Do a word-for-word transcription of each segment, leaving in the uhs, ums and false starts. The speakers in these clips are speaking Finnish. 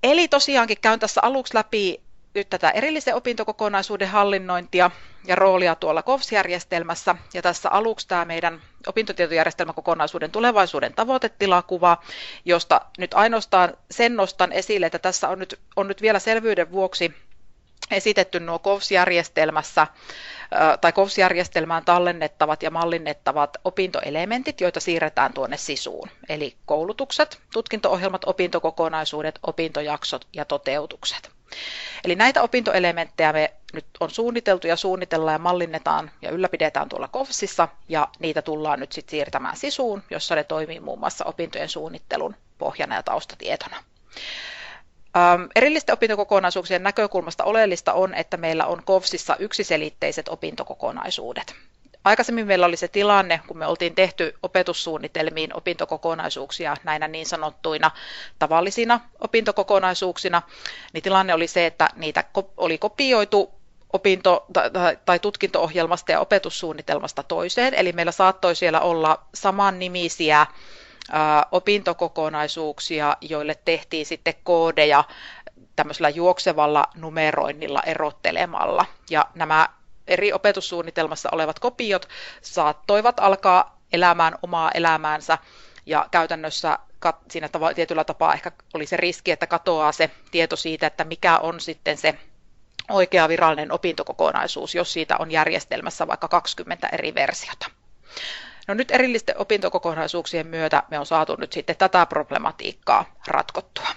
Eli tosiaankin käyn tässä aluksi läpi nyt tätä erillisen opintokokonaisuuden hallinnointia ja roolia tuolla K O V S-järjestelmässä. Ja tässä aluksi tämä meidän opintotietojärjestelmäkokonaisuuden tulevaisuuden tavoitetilakuva, josta nyt ainoastaan sen nostan esille, että tässä on nyt, on nyt vielä selvyyden vuoksi esitetty nuo K O V S-järjestelmässä tai K O V S-järjestelmään tallennettavat ja mallinnettavat opintoelementit, joita siirretään tuonne sisuun. Eli koulutukset, tutkinto-ohjelmat, opintokokonaisuudet, opintojaksot ja toteutukset. Eli näitä opintoelementtejä me nyt on suunniteltu ja suunnitellaan ja mallinnetaan ja ylläpidetään tuolla K O V Sissa ja niitä tullaan nyt sitten siirtämään sisuun, jossa ne toimii muun muassa opintojen suunnittelun pohjana ja taustatietona. Ähm, erillisten opintokokonaisuuksien näkökulmasta oleellista on, että meillä on K O V Sissa yksiselitteiset opintokokonaisuudet. Aikaisemmin meillä oli se tilanne, kun me oltiin tehty opetussuunnitelmiin opintokokonaisuuksia näinä niin sanottuina tavallisina opintokokonaisuuksina, niin tilanne oli se, että niitä oli kopioitu opinto- tai tutkinto-ohjelmasta ja opetussuunnitelmasta toiseen, eli meillä saattoi siellä olla samannimisiä opintokokonaisuuksia, joille tehtiin sitten koodeja tämmöisellä juoksevalla numeroinnilla erottelemalla. Ja nämä eri opetussuunnitelmassa olevat kopiot saattoivat alkaa elämään omaa elämäänsä ja käytännössä siinä tietyllä tapaa ehkä oli se riski, että katoaa se tieto siitä, että mikä on sitten se oikea virallinen opintokokonaisuus, jos siitä on järjestelmässä vaikka kaksikymmentä eri versiota. No nyt erillisten opintokokonaisuuksien myötä me on saatu nyt sitten tätä problematiikkaa ratkottua.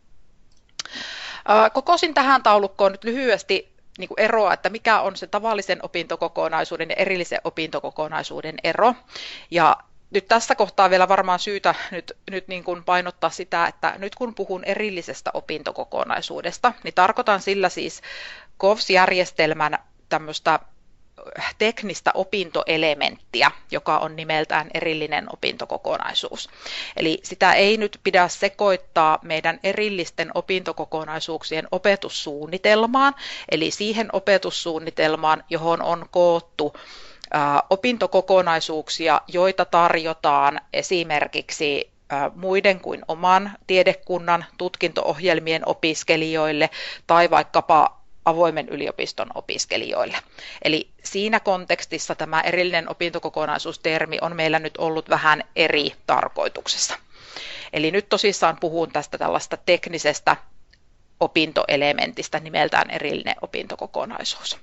Kokosin tähän taulukkoon nyt lyhyesti niin kuin eroa, että mikä on se tavallisen opintokokonaisuuden ja erillisen opintokokonaisuuden ero. Ja nyt tässä kohtaa vielä varmaan syytä nyt, nyt niin kuin painottaa sitä, että nyt kun puhun erillisestä opintokokonaisuudesta, niin tarkoitan sillä siis K O V S-järjestelmän tämmöistä teknistä opintoelementtiä, joka on nimeltään erillinen opintokokonaisuus. Eli sitä ei nyt pidä sekoittaa meidän erillisten opintokokonaisuuksien opetussuunnitelmaan, eli siihen opetussuunnitelmaan, johon on koottu opintokokonaisuuksia, joita tarjotaan esimerkiksi muiden kuin oman tiedekunnan tutkinto-ohjelmien opiskelijoille tai vaikkapa avoimen yliopiston opiskelijoille. Eli siinä kontekstissa tämä erillinen opintokokonaisuustermi on meillä nyt ollut vähän eri tarkoituksessa. Eli nyt tosissaan puhun tästä tällaista teknisestä opintoelementistä nimeltään erillinen opintokokonaisuus.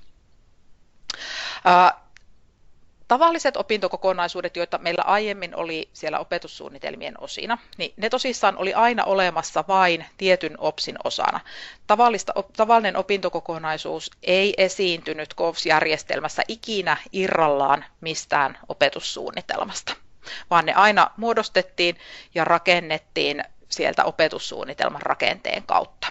Tavalliset opintokokonaisuudet, joita meillä aiemmin oli siellä opetussuunnitelmien osina, niin ne tosissaan oli aina olemassa vain tietyn opsin osana. Tavallista, tavallinen opintokokonaisuus ei esiintynyt K O V S-järjestelmässä ikinä irrallaan mistään opetussuunnitelmasta, vaan ne aina muodostettiin ja rakennettiin sieltä opetussuunnitelman rakenteen kautta.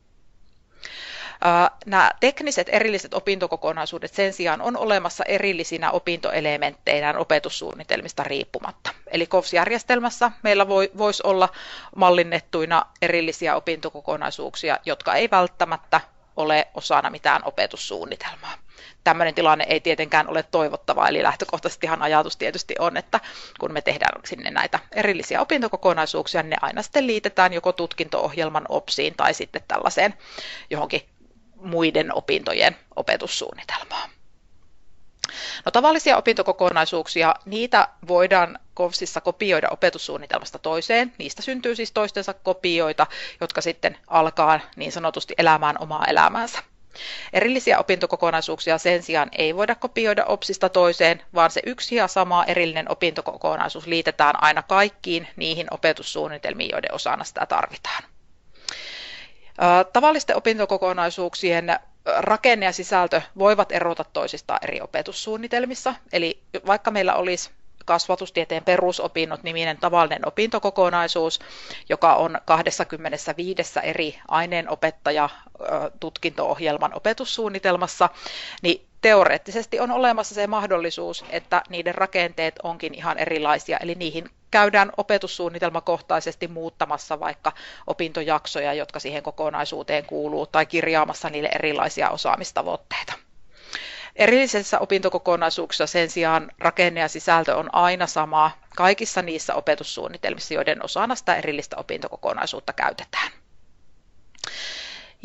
Nämä tekniset erilliset opintokokonaisuudet sen sijaan on olemassa erillisinä opintoelementteinä opetussuunnitelmista riippumatta. Eli K O V S-järjestelmässä meillä voi, voisi olla mallinnettuina erillisiä opintokokonaisuuksia, jotka ei välttämättä ole osana mitään opetussuunnitelmaa. Tämmöinen tilanne ei tietenkään ole toivottava, eli lähtökohtaisestihan ajatus tietysti on, että kun me tehdään sinne näitä erillisiä opintokokonaisuuksia, niin ne aina sitten liitetään joko tutkinto-ohjelman opsiin tai sitten tällaiseen johonkin muiden opintojen opetussuunnitelmaan. No, tavallisia opintokokonaisuuksia, niitä voidaan K O V Sissa kopioida opetussuunnitelmasta toiseen. Niistä syntyy siis toistensa kopioita, jotka sitten alkaa niin sanotusti elämään omaa elämäänsä. Erillisiä opintokokonaisuuksia sen sijaan ei voida kopioida opsista toiseen, vaan se yksi ja sama erillinen opintokokonaisuus liitetään aina kaikkiin niihin opetussuunnitelmiin, joiden osana sitä tarvitaan. Tavallisten opintokokonaisuuksien rakenne ja sisältö voivat erota toisistaan eri opetussuunnitelmissa, eli vaikka meillä olisi kasvatustieteen perusopinnot niminen tavallinen opintokokonaisuus, joka on kaksikymmentäviisi eri aineenopettaja tutkinto-ohjelman opetussuunnitelmassa, niin teoreettisesti on olemassa se mahdollisuus, että niiden rakenteet onkin ihan erilaisia, eli niihin käydään opetussuunnitelmakohtaisesti muuttamassa vaikka opintojaksoja, jotka siihen kokonaisuuteen kuuluu, tai kirjaamassa niille erilaisia osaamistavoitteita. Erillisissä opintokokonaisuuksissa sen sijaan rakenne ja sisältö on aina sama kaikissa niissä opetussuunnitelmissa, joiden osana sitä erillistä opintokokonaisuutta käytetään.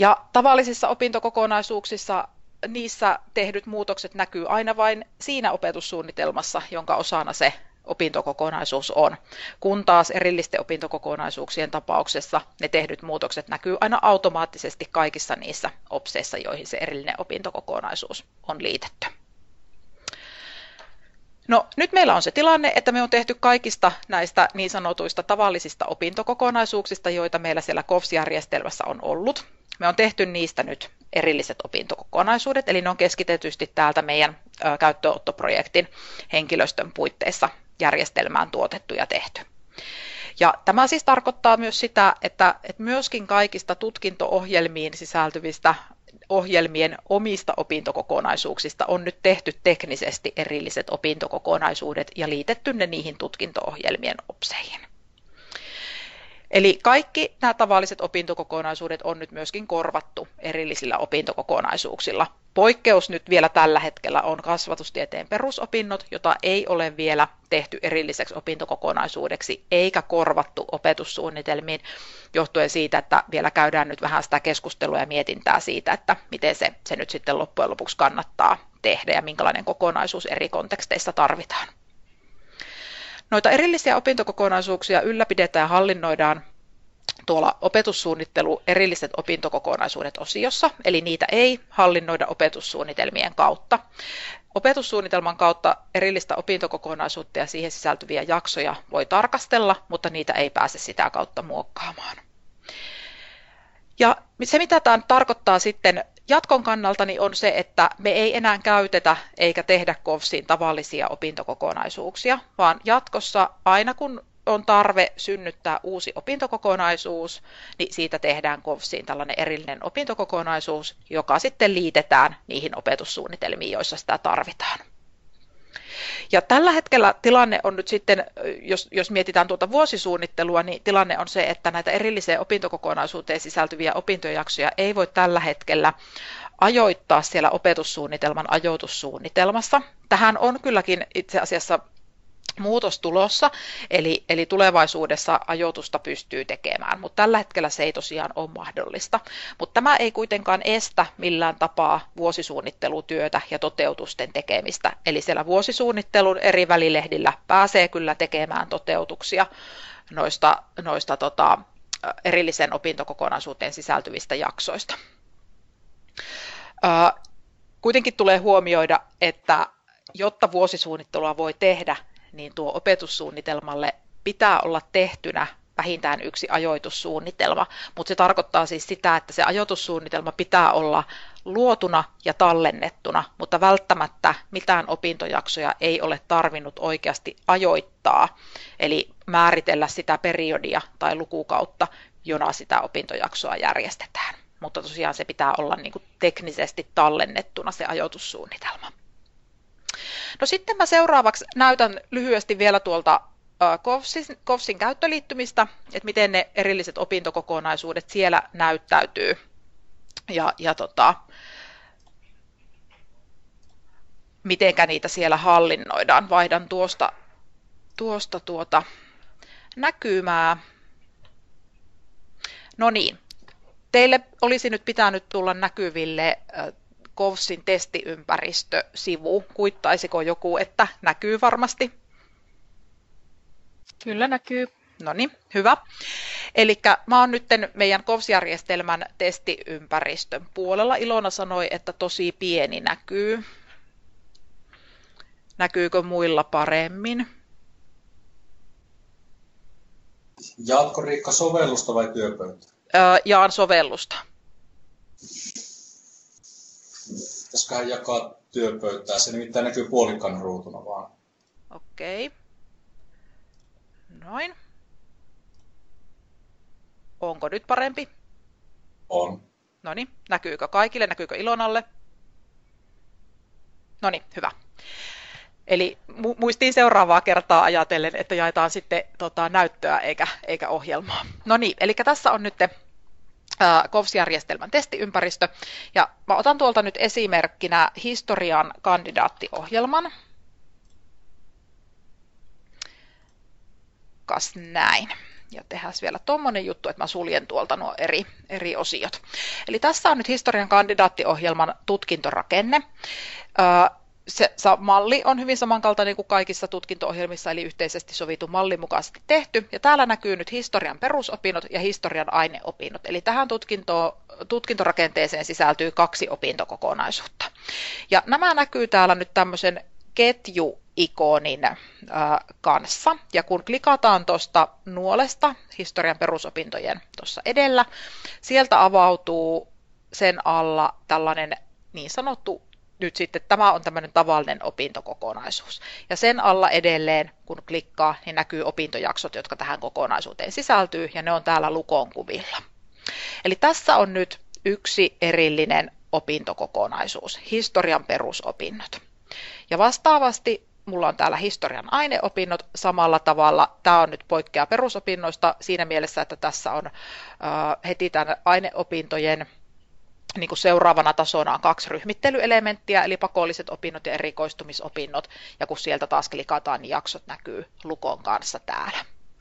Ja tavallisissa opintokokonaisuuksissa niissä tehdyt muutokset näkyy aina vain siinä opetussuunnitelmassa, jonka osana se opintokokonaisuus on, kun taas erillisten opintokokonaisuuksien tapauksessa ne tehdyt muutokset näkyy aina automaattisesti kaikissa niissä opseissa, joihin se erillinen opintokokonaisuus on liitetty. No, nyt meillä on se tilanne, että me on tehty kaikista näistä niin sanotuista tavallisista opintokokonaisuuksista, joita meillä siellä K O V S-järjestelmässä on ollut. Me on tehty niistä nyt erilliset opintokokonaisuudet, eli ne on keskitetysti täältä meidän käyttöönottoprojektin henkilöstön puitteissa järjestelmään tuotettu ja tehty. Ja tämä siis tarkoittaa myös sitä, että, että myöskin kaikista tutkinto-ohjelmiin sisältyvistä ohjelmien omista opintokokonaisuuksista on nyt tehty teknisesti erilliset opintokokonaisuudet ja liitetty ne niihin tutkinto-ohjelmien opseihin. Eli kaikki nämä tavalliset opintokokonaisuudet on nyt myöskin korvattu erillisillä opintokokonaisuuksilla. Poikkeus nyt vielä tällä hetkellä on kasvatustieteen perusopinnot, jota ei ole vielä tehty erilliseksi opintokokonaisuudeksi eikä korvattu opetussuunnitelmiin, johtuen siitä, että vielä käydään nyt vähän sitä keskustelua ja mietintää siitä, että miten se, se nyt sitten loppujen lopuksi kannattaa tehdä ja minkälainen kokonaisuus eri konteksteissa tarvitaan. Noita erillisiä opintokokonaisuuksia ylläpidetään ja hallinnoidaan tuolla opetussuunnittelu erilliset opintokokonaisuudet osiossa, eli niitä ei hallinnoida opetussuunnitelmien kautta. Opetussuunnitelman kautta erillistä opintokokonaisuutta ja siihen sisältyviä jaksoja voi tarkastella, mutta niitä ei pääse sitä kautta muokkaamaan. Ja se, mitä tämä tarkoittaa sitten jatkon kannalta, niin on se, että me ei enää käytetä eikä tehdä K O V Siin tavallisia opintokokonaisuuksia, vaan jatkossa aina kun on tarve synnyttää uusi opintokokonaisuus, niin siitä tehdään K O V Siin tällainen erillinen opintokokonaisuus, joka sitten liitetään niihin opetussuunnitelmiin, joissa sitä tarvitaan. Ja tällä hetkellä tilanne on nyt sitten, jos, jos mietitään tuota vuosisuunnittelua, niin tilanne on se, että näitä erilliseen opintokokonaisuuteen sisältyviä opintojaksoja ei voi tällä hetkellä ajoittaa siellä opetussuunnitelman ajoitussuunnitelmassa. Tähän on kylläkin itse asiassa muutos tulossa, eli, eli tulevaisuudessa ajoitusta pystyy tekemään, mutta tällä hetkellä se ei tosiaan ole mahdollista. Mutta tämä ei kuitenkaan estä millään tapaa vuosisuunnittelutyötä ja toteutusten tekemistä. Eli siellä vuosisuunnittelun eri välilehdillä pääsee kyllä tekemään toteutuksia noista, noista tota, erillisen opintokokonaisuuteen sisältyvistä jaksoista. Ää, kuitenkin tulee huomioida, että jotta vuosisuunnittelua voi tehdä, niin tuo opetussuunnitelmalle pitää olla tehtynä vähintään yksi ajoitussuunnitelma, mutta se tarkoittaa siis sitä, että se ajoitussuunnitelma pitää olla luotuna ja tallennettuna, mutta välttämättä mitään opintojaksoja ei ole tarvinnut oikeasti ajoittaa, eli määritellä sitä periodia tai lukukautta, jona sitä opintojaksoa järjestetään. Mutta tosiaan se pitää olla niin kuin teknisesti tallennettuna se ajoitussuunnitelma. No sitten mä seuraavaksi näytän lyhyesti vielä tuolta K O V Sin käyttöliittymistä, että miten ne erilliset opintokokonaisuudet siellä näyttäytyy. Ja, ja tota, mitenkä niitä siellä hallinnoidaan. Vaihdan tuosta, tuosta tuota näkymää. No niin, teille olisi nyt pitänyt tulla näkyville K O V Sin testiympäristösivu. Kuittaisiko joku, että näkyy varmasti? Kyllä näkyy. No niin, hyvä. Eli mä oon nyt meidän K O V S-järjestelmän testiympäristön puolella. Ilona sanoi, että tosi pieni näkyy. Näkyykö muilla paremmin? Jaatko Riikka sovellusta vai työpöytä? Öö, jaan sovellusta. Pitäisiköhän jakaa työpöytää, se nimittäin näkyy puolikkaana ruutuna vaan. Okei. Okay. Noin. Onko nyt parempi? On. No niin, näkyykö kaikille? Näkyykö Ilonalle? No niin, hyvä. Eli mu- muistiin seuraavaa kertaa ajatellen, että jaetaan sitten tota, näyttöä eikä, eikä ohjelmaa. No niin, eli tässä on nyt K O V S-järjestelmän testiympäristö. Ja mä otan tuolta nyt esimerkkinä historian kandidaattiohjelman. Kas näin. Ja tehdään vielä tuommoinen juttu, että mä suljen tuolta nuo eri, eri osiot. Eli tässä on nyt historian kandidaattiohjelman tutkintorakenne. Se, se malli on hyvin samankaltainen kuin kaikissa tutkinto-ohjelmissa, eli yhteisesti sovitun mallin mukaisesti tehty. Ja täällä näkyy nyt historian perusopinnot ja historian aineopinnot. Eli tähän tutkinto, tutkintorakenteeseen sisältyy kaksi opintokokonaisuutta. Ja nämä näkyy täällä nyt tämmöisen ketjuikonin äh, kanssa. Ja kun klikataan tuosta nuolesta historian perusopintojen tuossa edellä, sieltä avautuu sen alla tällainen niin sanottu nyt sitten tämä on tämmöinen tavallinen opintokokonaisuus. Ja sen alla edelleen, kun klikkaa, niin näkyy opintojaksot, jotka tähän kokonaisuuteen sisältyy, ja ne on täällä lukon kuvilla. Eli tässä on nyt yksi erillinen opintokokonaisuus, historian perusopinnot. Ja vastaavasti mulla on täällä historian aineopinnot samalla tavalla. Tämä on nyt poikkea perusopinnoista siinä mielessä, että tässä on äh, heti tämän aineopintojen niin kuin seuraavana tasona on kaksi ryhmittelyelementtiä, eli pakolliset opinnot ja erikoistumisopinnot, ja kun sieltä taas klikataan, niin jaksot näkyy lukon kanssa täällä.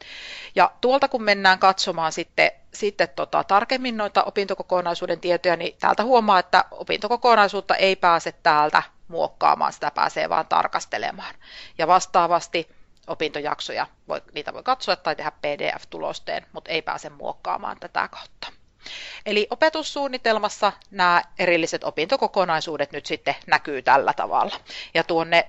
Ja tuolta kun mennään katsomaan sitten, sitten tota, tarkemmin noita opintokokonaisuuden tietoja, niin täältä huomaa, että opintokokonaisuutta ei pääse täältä muokkaamaan, sitä pääsee vaan tarkastelemaan. Ja vastaavasti opintojaksoja, voi, niitä voi katsoa tai tehdä P D F-tulosteen, mutta ei pääse muokkaamaan tätä kautta. Eli opetussuunnitelmassa nämä erilliset opintokokonaisuudet nyt sitten näkyy tällä tavalla. Ja tuonne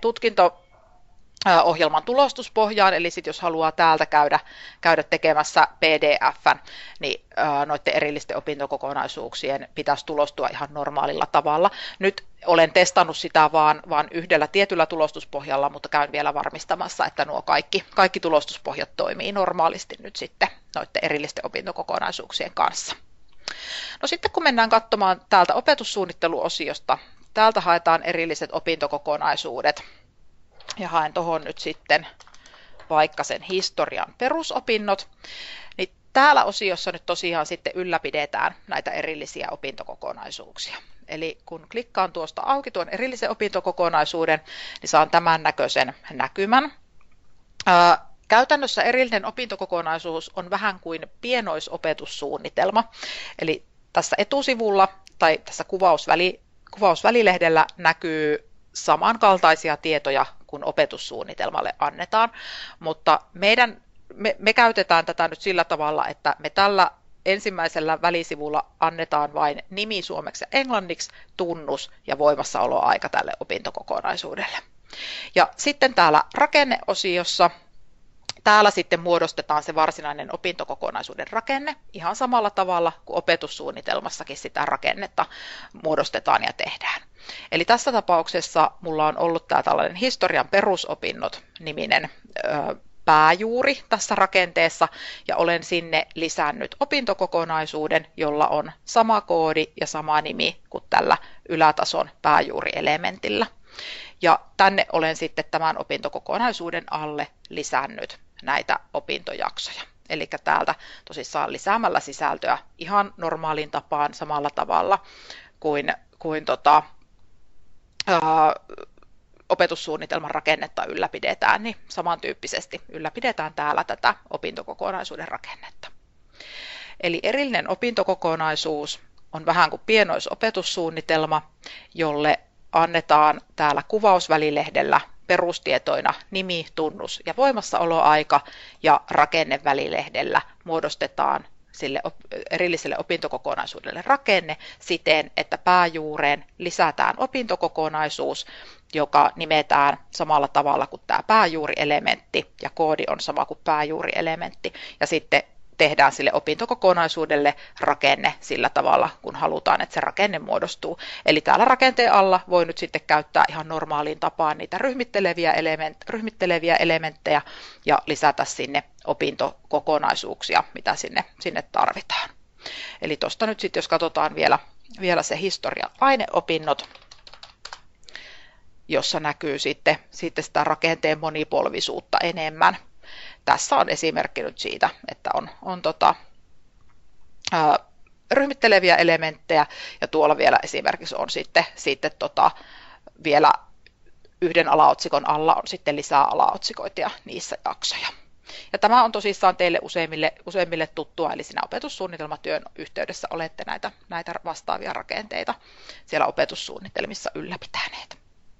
tutkinto-ohjelman tulostuspohjaan, eli sitten jos haluaa täältä käydä, käydä tekemässä P D F:n, niin noiden erillisten opintokokonaisuuksien pitäisi tulostua ihan normaalilla tavalla. Nyt olen testannut sitä vaan, vaan yhdellä tietyllä tulostuspohjalla, mutta käyn vielä varmistamassa, että nuo kaikki, kaikki tulostuspohjat toimii normaalisti nyt sitten noiden erillisten opintokokonaisuuksien kanssa. No sitten kun mennään katsomaan täältä opetussuunnitteluosiosta, täältä haetaan erilliset opintokokonaisuudet ja haen tuohon nyt sitten vaikka sen historian perusopinnot, niin täällä osiossa nyt tosiaan sitten ylläpidetään näitä erillisiä opintokokonaisuuksia. Eli kun klikkaan tuosta auki tuon erillisen opintokokonaisuuden, niin saan tämän näköisen näkymän. Käytännössä erillinen opintokokonaisuus on vähän kuin pienoisopetussuunnitelma, eli tässä etusivulla tai tässä kuvausväli, kuvausvälilehdellä näkyy samankaltaisia tietoja kuin opetussuunnitelmalle annetaan, mutta meidän, me, me käytetään tätä nyt sillä tavalla, että me tällä ensimmäisellä välisivulla annetaan vain nimi suomeksi ja englanniksi, tunnus ja voimassaoloaika tälle opintokokonaisuudelle. Ja sitten täällä rakenneosiossa täällä sitten muodostetaan se varsinainen opintokokonaisuuden rakenne ihan samalla tavalla kuin opetussuunnitelmassakin sitä rakennetta muodostetaan ja tehdään. Eli tässä tapauksessa mulla on ollut tämä tällainen historian perusopinnot niminen ö, pääjuuri tässä rakenteessa ja olen sinne lisännyt opintokokonaisuuden, jolla on sama koodi ja sama nimi kuin tällä ylätason pääjuurielementillä. Ja tänne olen sitten tämän opintokokonaisuuden alle lisännyt näitä opintojaksoja. Eli täältä tosissaan lisäämällä sisältöä ihan normaaliin tapaan samalla tavalla kuin, kuin tota, ää, opetussuunnitelman rakennetta ylläpidetään, niin samantyyppisesti ylläpidetään täällä tätä opintokokonaisuuden rakennetta. Eli erillinen opintokokonaisuus on vähän kuin pienoisopetussuunnitelma, jolle annetaan täällä kuvausvälilehdellä perustietoina nimi, tunnus ja voimassaoloaika ja rakennevälilehdellä muodostetaan sille erilliselle opintokokonaisuudelle rakenne siten, että pääjuureen lisätään opintokokonaisuus, joka nimetään samalla tavalla kuin tämä pääjuurielementti ja koodi on sama kuin pääjuurielementti ja sitten tehdään sille opintokokonaisuudelle rakenne sillä tavalla, kun halutaan, että se rakenne muodostuu. Eli täällä rakenteen alla voi nyt sitten käyttää ihan normaaliin tapaan niitä ryhmitteleviä, element, ryhmitteleviä elementtejä ja lisätä sinne opintokokonaisuuksia, mitä sinne, sinne tarvitaan. Eli tuosta nyt sitten, jos katsotaan vielä, vielä se historia aineopinnot, jossa näkyy sitten, sitten sitä rakenteen monipolvisuutta enemmän. Tässä on esimerkki nyt siitä, että on, on tota, ää, ryhmitteleviä elementtejä ja tuolla vielä esimerkiksi on sitten, sitten tota, vielä yhden alaotsikon alla on sitten lisää alaotsikoita ja niissä jaksoja. Ja tämä on tosissaan teille useimmille, useimmille tuttua, eli siinä opetussuunnitelmatyön yhteydessä olette näitä, näitä vastaavia rakenteita siellä opetussuunnitelmissa ylläpitäneet.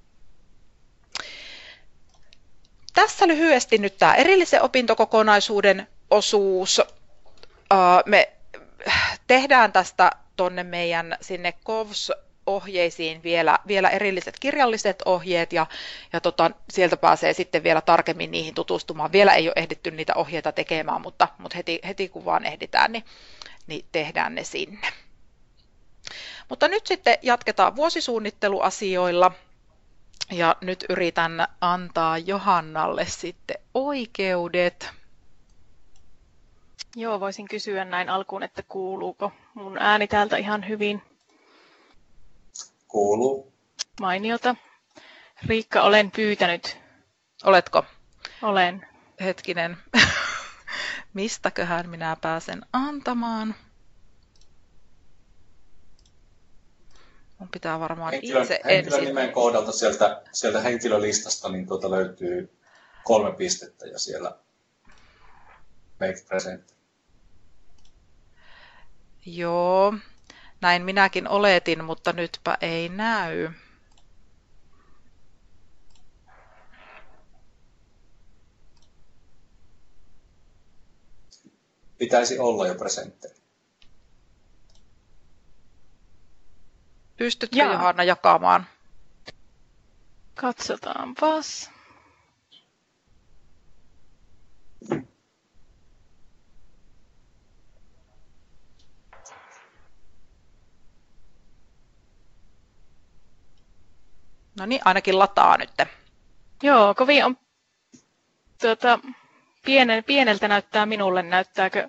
Tässä lyhyesti nyt tämä erillisen opintokokonaisuuden osuus. Me tehdään tästä tuonne meidän sinne Kovs-ohjeisiin vielä, vielä erilliset kirjalliset ohjeet ja, ja tota, sieltä pääsee sitten vielä tarkemmin niihin tutustumaan. Vielä ei ole ehditty niitä ohjeita tekemään, mutta, mutta heti, heti kun vaan ehditään, niin, niin tehdään ne sinne. Mutta nyt sitten jatketaan vuosisuunnitteluasioilla. Ja nyt yritän antaa Johannalle sitten oikeudet. Joo, voisin kysyä näin alkuun, että kuuluuko mun ääni täältä ihan hyvin? Kuuluu. Mainiota. Riikka, olen pyytänyt. Oletko? Olen. Hetkinen. Mistäköhän minä pääsen antamaan? Mun pitää varmaan Henkilön, itse henkilön ensin. nimen kohdalta sieltä, sieltä henkilölistasta niin tuota löytyy kolme pistettä ja siellä make present. Joo, näin minäkin oletin, mutta nytpä ei näy. Pitäisi olla jo presenttejä. Pystytkö Jaa. Johanna jakamaan? Katsotaanpas. No niin, ainakin lataa nyt. Joo, kovin on tuota, pienen, pieneltä näyttää minulle. Näyttääkö?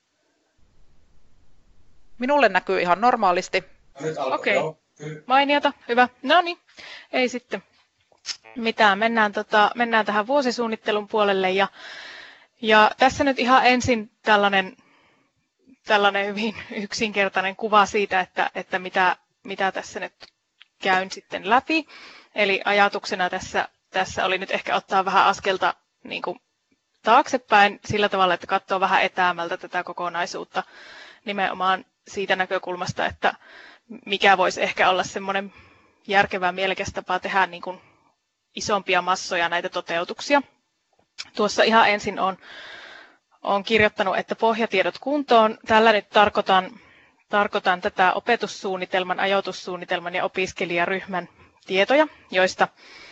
Minulle näkyy ihan normaalisti. Nyt alkoi, Okei. joo, kyllä. Mainiota, hyvä. No niin, ei sitten mitään. Mennään, tota, mennään tähän vuosisuunnittelun puolelle. Ja, ja tässä nyt ihan ensin tällainen, tällainen hyvin yksinkertainen kuva siitä, että, että mitä, mitä tässä nyt käyn sitten läpi. Eli ajatuksena tässä, tässä oli nyt ehkä ottaa vähän askelta niin kuin taaksepäin sillä tavalla, että katsoo vähän etäämältä tätä kokonaisuutta nimenomaan siitä näkökulmasta, että mikä voisi ehkä olla semmoinen järkevä mielekäs tapa tehdä niin kuin isompia massoja näitä toteutuksia. Tuossa ihan ensin on, on kirjoittanut, että pohjatiedot kuntoon. Tällä nyt tarkoitan, tarkoitan tätä opetussuunnitelman, ajoitussuunnitelman ja opiskelijaryhmän tietoja, joista,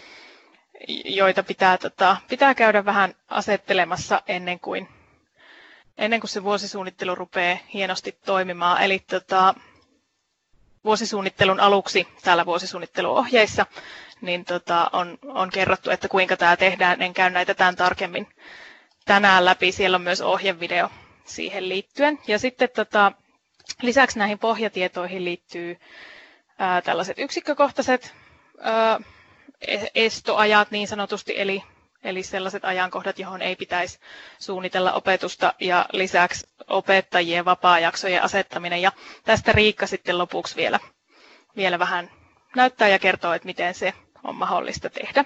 joita pitää, tota, pitää käydä vähän asettelemassa ennen kuin, ennen kuin se vuosisuunnittelu rupeaa hienosti toimimaan. Eli tota, vuosisuunnittelun aluksi täällä vuosisuunnitteluohjeissa niin tota, on, on kerrottu, että kuinka tämä tehdään. En käy näitä tämän tarkemmin tänään läpi. Siellä on myös ohjevideo siihen liittyen. Ja sitten tota, lisäksi näihin pohjatietoihin liittyy ää, tällaiset yksikkökohtaiset ää, estoajat niin sanotusti, eli, eli sellaiset ajankohdat, johon ei pitäisi suunnitella opetusta, ja lisäksi opettajien vapaa-jaksojen asettaminen. Ja tästä Riikka sitten lopuksi vielä, vielä vähän näyttää ja kertoo, että miten se on mahdollista tehdä.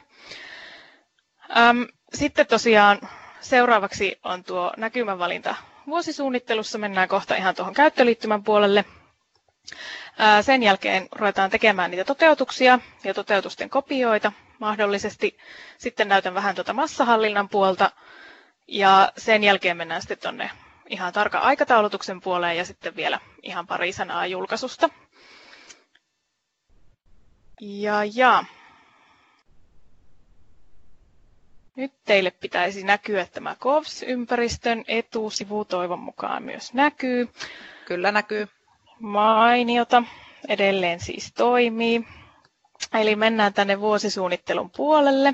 Ähm, sitten tosiaan seuraavaksi on tuo näkymävalinta vuosisuunnittelussa. Mennään kohta ihan tuohon käyttöliittymän puolelle. Äh, sen jälkeen ruvetaan tekemään niitä toteutuksia ja toteutusten kopioita mahdollisesti. Sitten näytän vähän tuota massahallinnan puolta ja sen jälkeen mennään sitten tuonne ihan tarkan aikataulutuksen puoleen ja sitten vielä ihan pari sanaa julkaisusta. Ja, ja. Nyt teille pitäisi näkyä tämä Kovs-ympäristön etusivu, toivon mukaan myös näkyy. Kyllä näkyy. Mainiota, edelleen siis toimii. Eli mennään tänne vuosisuunnittelun puolelle.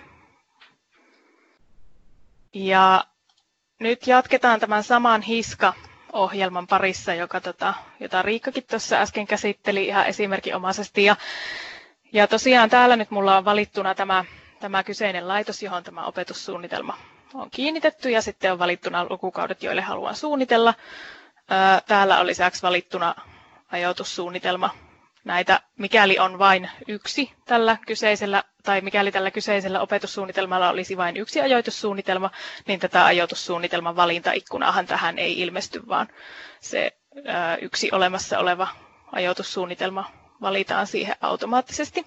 Ja nyt jatketaan tämän saman Hiska-ohjelman parissa, joka, tota, jota Riikkakin tuossa äsken käsitteli ihan esimerkinomaisesti. Ja Ja tosiaan täällä nyt mulla on valittuna tämä, tämä kyseinen laitos, johon tämä opetussuunnitelma on kiinnitetty, ja sitten on valittuna lukukaudet, joille haluan suunnitella. Täällä on lisäksi valittuna ajoitussuunnitelma. Näitä, mikäli on vain yksi tällä kyseisellä tai mikäli tällä kyseisellä opetussuunnitelmalla olisi vain yksi ajoitussuunnitelma, niin tätä ajoitussuunnitelman valintaikkunaahan tähän ei ilmesty, vaan se ää, yksi olemassa oleva ajoitussuunnitelma valitaan siihen automaattisesti.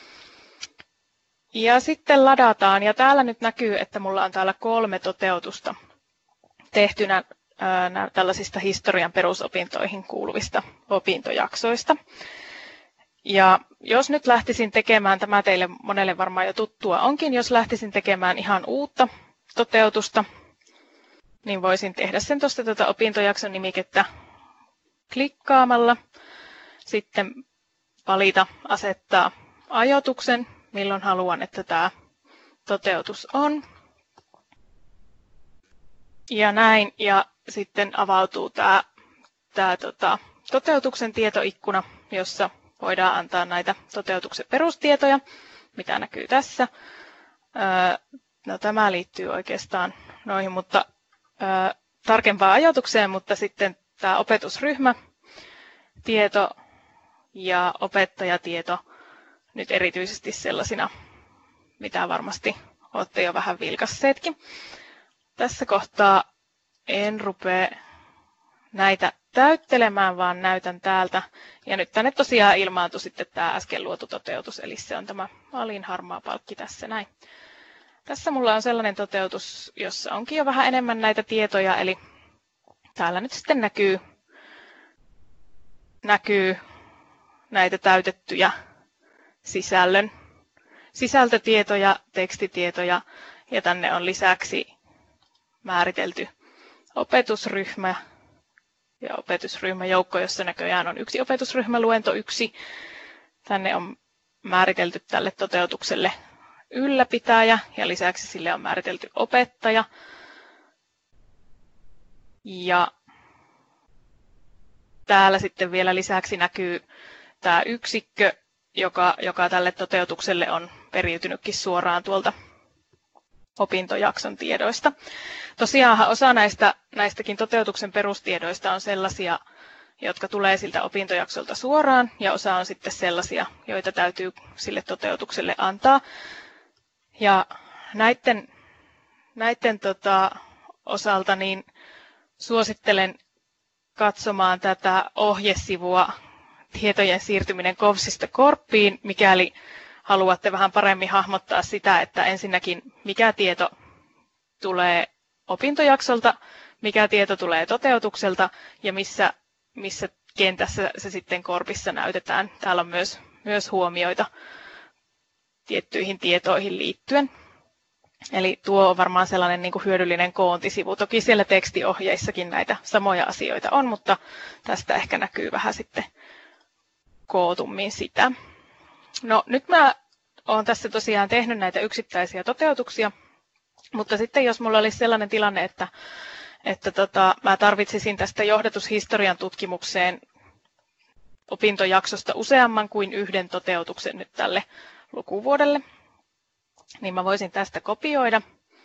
Ja sitten ladataan, ja täällä nyt näkyy, että mulla on täällä kolme toteutusta tehtynä ää, tällaisista historian perusopintoihin kuuluvista opintojaksoista. Ja jos nyt lähtisin tekemään, tämä teille monelle varmaan jo tuttua onkin, jos lähtisin tekemään ihan uutta toteutusta, niin voisin tehdä sen tuosta tuota opintojakson nimikettä klikkaamalla. Sitten valita, asettaa ajoituksen, milloin haluan, että tämä toteutus on. Ja näin, ja sitten avautuu tämä, tämä tota, toteutuksen tietoikkuna, jossa voidaan antaa näitä toteutuksen perustietoja, mitä näkyy tässä. No, tämä liittyy oikeastaan noihin, mutta ää, tarkempaan ajoitukseen, mutta sitten tämä opetusryhmä, tieto ja opettajatieto nyt erityisesti sellaisina, mitä varmasti olette jo vähän vilkasseetkin. Tässä kohtaa en rupea näitä täyttelemään, vaan näytän täältä. Ja nyt tänne tosiaan ilmaantui sitten tämä äsken luotu toteutus, eli se on tämä alin harmaa palkki tässä näin. Tässä mulla on sellainen toteutus, jossa onkin jo vähän enemmän näitä tietoja, eli täällä nyt sitten näkyy, näkyy näitä täytettyjä sisällön, sisältötietoja, tekstitietoja, ja tänne on lisäksi määritelty opetusryhmä ja opetusryhmäjoukko, jossa näköjään on yksi opetusryhmä, luento yksi. Tänne on määritelty tälle toteutukselle ylläpitäjä ja lisäksi sille on määritelty opettaja. Ja täällä sitten vielä lisäksi näkyy tämä yksikkö, joka, joka tälle toteutukselle on periytynytkin suoraan tuolta opintojakson tiedoista. Tosiaan osa näistä, näistäkin toteutuksen perustiedoista on sellaisia, jotka tulee siltä opintojaksolta suoraan, ja osa on sitten sellaisia, joita täytyy sille toteutukselle antaa. Ja näiden, näiden tota, osalta niin suosittelen katsomaan tätä ohjesivua tietojen siirtyminen Kovsista Korppiin, mikäli haluatte vähän paremmin hahmottaa sitä, että ensinnäkin mikä tieto tulee opintojaksolta, mikä tieto tulee toteutukselta ja missä, missä kentässä se sitten Korpissa näytetään. Täällä on myös, myös huomioita tiettyihin tietoihin liittyen. Eli tuo on varmaan sellainen niin kuin hyödyllinen koontisivu. Toki siellä tekstiohjeissakin näitä samoja asioita on, mutta tästä ehkä näkyy vähän sitten kootummin sitä. No nyt mä olen tässä tosiaan tehnyt näitä yksittäisiä toteutuksia, mutta sitten jos mulla olisi sellainen tilanne, että, että tota, mä tarvitsisin tästä johdatushistorian tutkimukseen opintojaksosta useamman kuin yhden toteutuksen nyt tälle lukuvuodelle, niin mä voisin tästä kopioida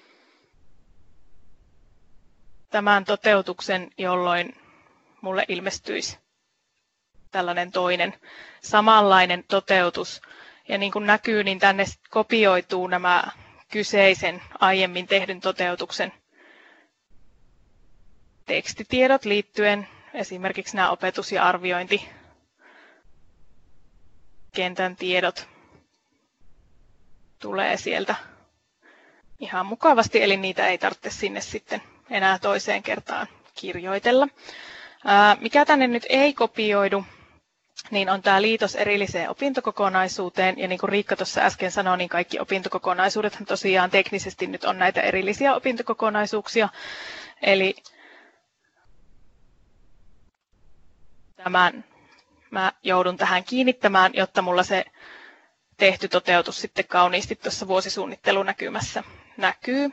tämän toteutuksen, jolloin mulle ilmestyisi tällainen toinen samanlainen toteutus. Ja niin kuin näkyy, niin tänne kopioituu nämä kyseisen aiemmin tehdyn toteutuksen tekstitiedot liittyen esimerkiksi nämä opetus- ja arviointikentän tiedot tulee sieltä ihan mukavasti, eli niitä ei tarvitse sinne sitten enää toiseen kertaan kirjoitella. Mikä tänne nyt ei kopioidu, niin on tämä liitos erilliseen opintokokonaisuuteen. Ja niin kuin Riikka tuossa äsken sanoi, niin kaikki opintokokonaisuudethan tosiaan teknisesti nyt on näitä erillisiä opintokokonaisuuksia. Eli tämän mä joudun tähän kiinnittämään, jotta mulla se tehty toteutus sitten kauniisti tuossa vuosisuunnittelunäkymässä näkyy.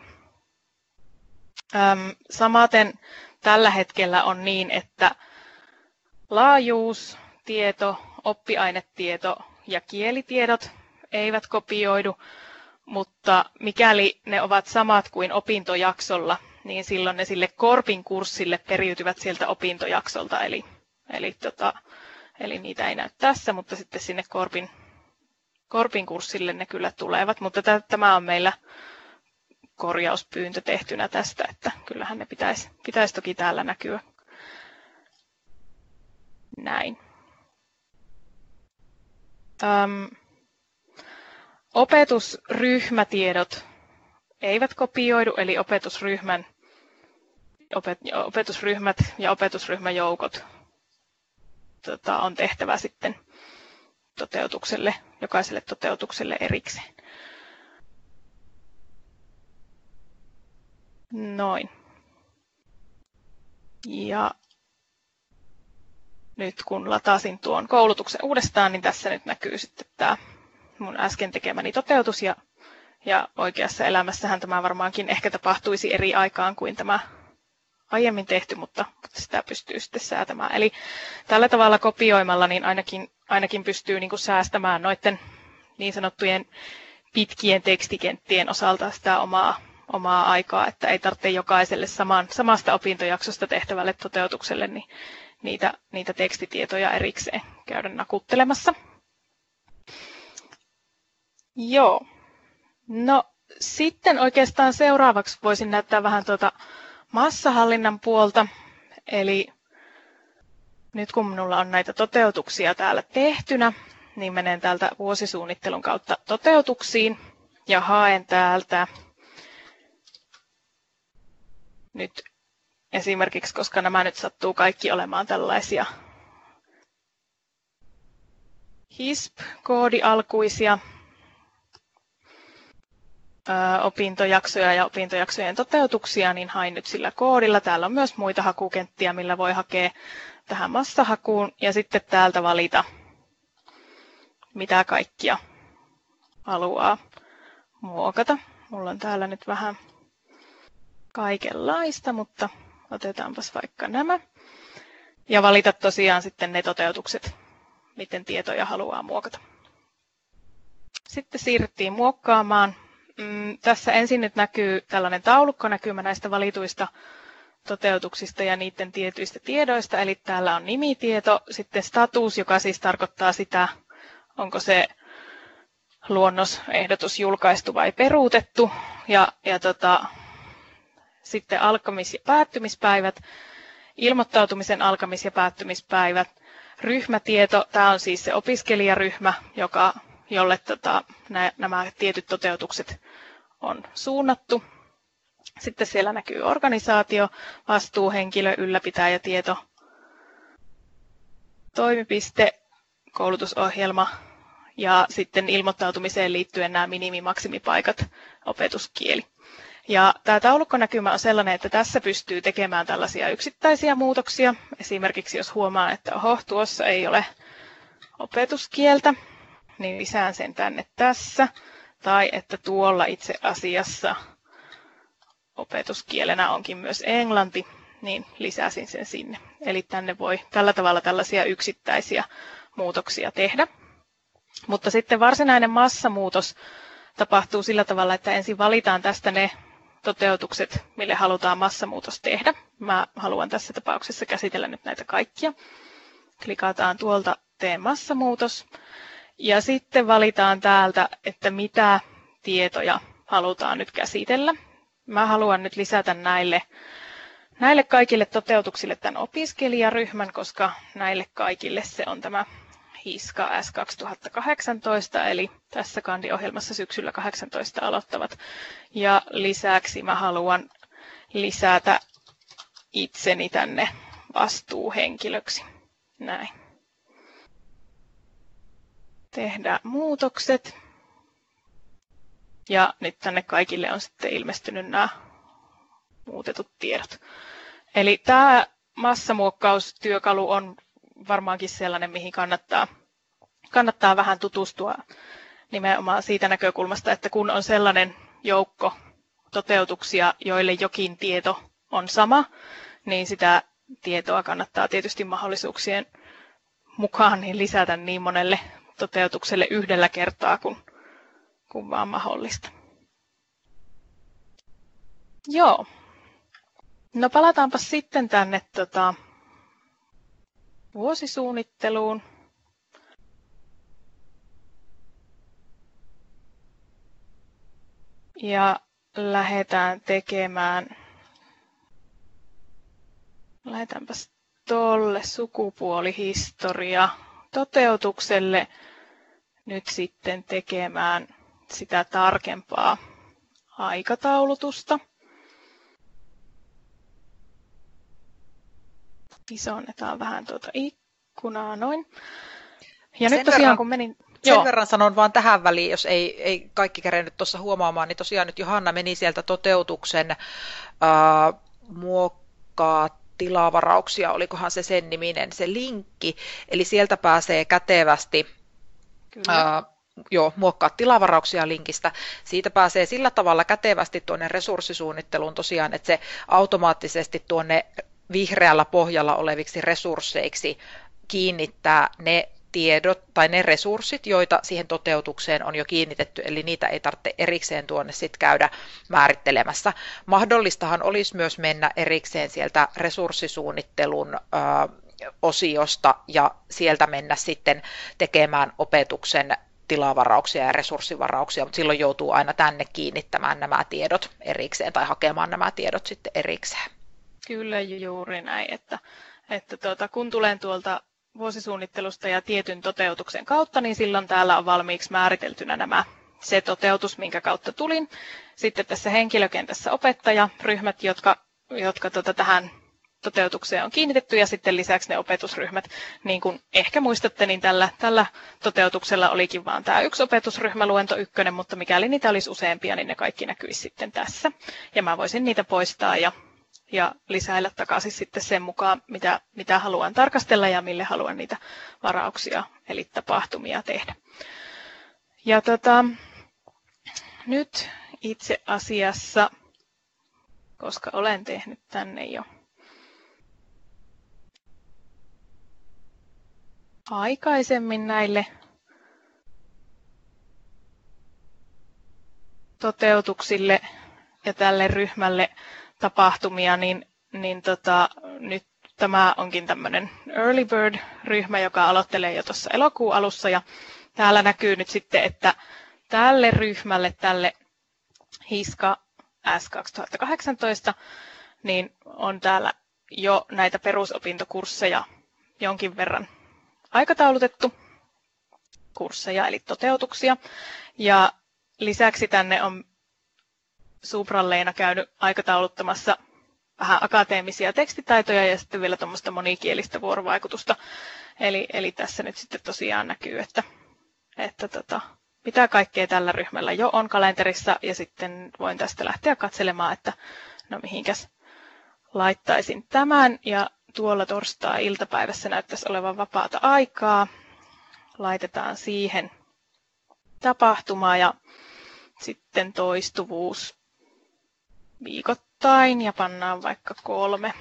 Samaten tällä hetkellä on niin, että laajuus, tieto, oppiainetieto ja kielitiedot eivät kopioidu, mutta mikäli ne ovat samat kuin opintojaksolla, niin silloin ne sille Korpin kurssille periytyvät sieltä opintojaksolta, eli, eli, tota, eli niitä ei näy tässä, mutta sitten sinne Korpin Korpin kurssille ne kyllä tulevat, mutta tämä on meillä korjauspyyntö tehtynä tästä, että kyllähän ne pitäisi, pitäisi toki täällä näkyä. Näin. Öm, opetusryhmätiedot eivät kopioidu, eli opetusryhmän, opet, opetusryhmät ja opetusryhmäjoukot tota, on tehtävä sitten toteutukselle, jokaiselle toteutukselle erikseen. Noin. Ja nyt kun latasin tuon koulutuksen uudestaan, niin tässä nyt näkyy sitten tämä mun äsken tekemäni toteutus. Ja, ja oikeassa elämässähän tämä varmaankin ehkä tapahtuisi eri aikaan kuin tämä aiemmin tehty, mutta sitä pystyy sitten säätämään. Eli tällä tavalla kopioimalla niin ainakin, ainakin pystyy niin kuin säästämään noiden niin sanottujen pitkien tekstikenttien osalta sitä omaa, omaa aikaa, että ei tarvitse jokaiselle saman, samasta opintojaksosta tehtävälle toteutukselle niin niitä, niitä tekstitietoja erikseen käydä nakuttelemassa. Joo. No sitten oikeastaan seuraavaksi voisin näyttää vähän tuota massahallinnan puolta. Eli nyt kun minulla on näitä toteutuksia täällä tehtynä, niin menen täältä vuosisuunnittelun kautta toteutuksiin ja haen täältä nyt esimerkiksi, koska nämä nyt sattuu kaikki olemaan tällaisia H I S P-koodialkuisia opintojaksoja ja opintojaksojen toteutuksia, niin hain nyt sillä koodilla. Täällä on myös muita hakukenttiä, millä voi hakea tähän massahakuun ja sitten täältä valita, mitä kaikkia haluaa muokata. Mulla on täällä nyt vähän kaikenlaista, mutta otetaanpas vaikka nämä. Ja valita tosiaan sitten ne toteutukset, miten tietoja haluaa muokata. Sitten siirryttiin muokkaamaan. Tässä ensin nyt näkyy tällainen taulukkonäkymä näistä valituista toteutuksista ja niiden tietyistä tiedoista. Eli täällä on nimitieto, sitten status, joka siis tarkoittaa sitä, onko se luonnosehdotus julkaistu vai peruutettu. Ja, ja tota, sitten alkamis- ja päättymispäivät, ilmoittautumisen alkamis- ja päättymispäivät, ryhmätieto, tämä on siis se opiskelijaryhmä, joka, jolle tota, nä, nämä tietyt toteutukset on suunnattu. Sitten siellä näkyy organisaatio, vastuuhenkilö, ylläpitäjätieto, toimipiste, koulutusohjelma ja sitten ilmoittautumiseen liittyen nämä minimi-maksimipaikat, opetuskieli. Ja tämä taulukkonäkymä on sellainen, että tässä pystyy tekemään tällaisia yksittäisiä muutoksia. Esimerkiksi jos huomaa, että oho, tuossa ei ole opetuskieltä, niin lisään sen tänne tässä. Tai että tuolla itse asiassa opetuskielenä onkin myös englanti, niin lisäsin sen sinne. Eli tänne voi tällä tavalla tällaisia yksittäisiä muutoksia tehdä. Mutta sitten varsinainen massamuutos tapahtuu sillä tavalla, että ensin valitaan tästä ne toteutukset, mille halutaan massamuutos tehdä. Mä haluan tässä tapauksessa käsitellä nyt näitä kaikkia. Klikataan tuolta tee massamuutos. Ja sitten valitaan täältä, että mitä tietoja halutaan nyt käsitellä. Mä haluan nyt lisätä näille, näille kaikille toteutuksille tämän opiskelijaryhmän, koska näille kaikille se on tämä HISKA S kaksituhattakahdeksantoista, eli tässä kandiohjelmassa syksyllä kahdeksantoista aloittavat. Ja lisäksi mä haluan lisätä itseni tänne vastuuhenkilöksi. Näin. Tehdään muutokset. Ja nyt tänne kaikille on sitten ilmestynyt nämä muutetut tiedot. Eli tämä massamuokkaustyökalu on varmaankin sellainen, mihin kannattaa, kannattaa vähän tutustua nimenomaan siitä näkökulmasta, että kun on sellainen joukko toteutuksia, joille jokin tieto on sama, niin sitä tietoa kannattaa tietysti mahdollisuuksien mukaan niin lisätä niin monelle toteutukselle yhdellä kertaa, kun, kun vaan mahdollista. Joo. No palataanpa sitten tänne tota, vuosisuunnitteluun. ja lähdetään tekemään, lähdetäänpäs tolle sukupuolihistoria toteutukselle nyt sitten tekemään sitä tarkempaa aikataulutusta. Isonnetaan vähän tuota ikkunaa noin. Ja sen nyt tosiaan verran, kun menin... Sen joo. verran sanon vaan tähän väliin, jos ei, ei kaikki kerennyt tuossa huomaamaan, niin tosiaan nyt Johanna meni sieltä toteutuksen ää, muokkaa tilavarauksia, olikohan se sen niminen se linkki, eli sieltä pääsee kätevästi ää, joo, muokkaa tilavarauksia linkistä. Siitä pääsee sillä tavalla kätevästi tuonne resurssisuunnitteluun tosiaan, että se automaattisesti tuonne vihreällä pohjalla oleviksi resursseiksi kiinnittää ne tiedot tai ne resurssit, joita siihen toteutukseen on jo kiinnitetty, eli niitä ei tarvitse erikseen tuonne sit käydä määrittelemässä. Mahdollistahan olisi myös mennä erikseen sieltä resurssisuunnittelun ö, osiosta ja sieltä mennä sitten tekemään opetuksen tilavarauksia ja resurssivarauksia, mutta silloin joutuu aina tänne kiinnittämään nämä tiedot erikseen tai hakemaan nämä tiedot sitten erikseen. Kyllä juuri näin, että, että tuota, kun tulen tuolta vuosisuunnittelusta ja tietyn toteutuksen kautta, niin silloin täällä on valmiiksi määriteltynä nämä se toteutus, minkä kautta tulin. Sitten tässä henkilökentässä opettajaryhmät, jotka, jotka tuota, tähän toteutukseen on kiinnitetty, ja sitten lisäksi ne opetusryhmät. Niin kuin ehkä muistatte, niin tällä, tällä toteutuksella olikin vain tämä yksi opetusryhmä, luento ykkönen, mutta mikäli niitä olisi useampia, niin ne kaikki näkyisi sitten tässä. Ja mä voisin niitä poistaa ja ja lisäillä takaisin sitten sen mukaan, mitä, mitä haluan tarkastella ja mille haluan niitä varauksia eli tapahtumia tehdä. Ja tota, nyt itse asiassa, koska olen tehnyt tänne jo aikaisemmin näille toteutuksille ja tälle ryhmälle tapahtumia, niin, niin tota, nyt tämä onkin tämmöinen Early Bird-ryhmä, joka aloittelee jo tuossa elokuun alussa. Ja täällä näkyy nyt sitten, että tälle ryhmälle, tälle Hiska S kaksituhattakahdeksantoista, niin on täällä jo näitä perusopintokursseja jonkin verran aikataulutettu kursseja, eli toteutuksia. Ja lisäksi tänne on Supran-Leena käynyt aikatauluttamassa vähän akateemisia tekstitaitoja ja sitten vielä tuommoista monikielistä vuorovaikutusta. Eli, eli tässä nyt sitten tosiaan näkyy, että, että tota, mitä kaikkea tällä ryhmällä jo on kalenterissa, ja sitten voin tästä lähteä katselemaan, että no mihinkäs laittaisin tämän, ja tuolla torstai-iltapäivässä näyttäisi olevan vapaata aikaa. Laitetaan siihen tapahtuma ja sitten toistuvuus viikoittain ja pannaan vaikka kolme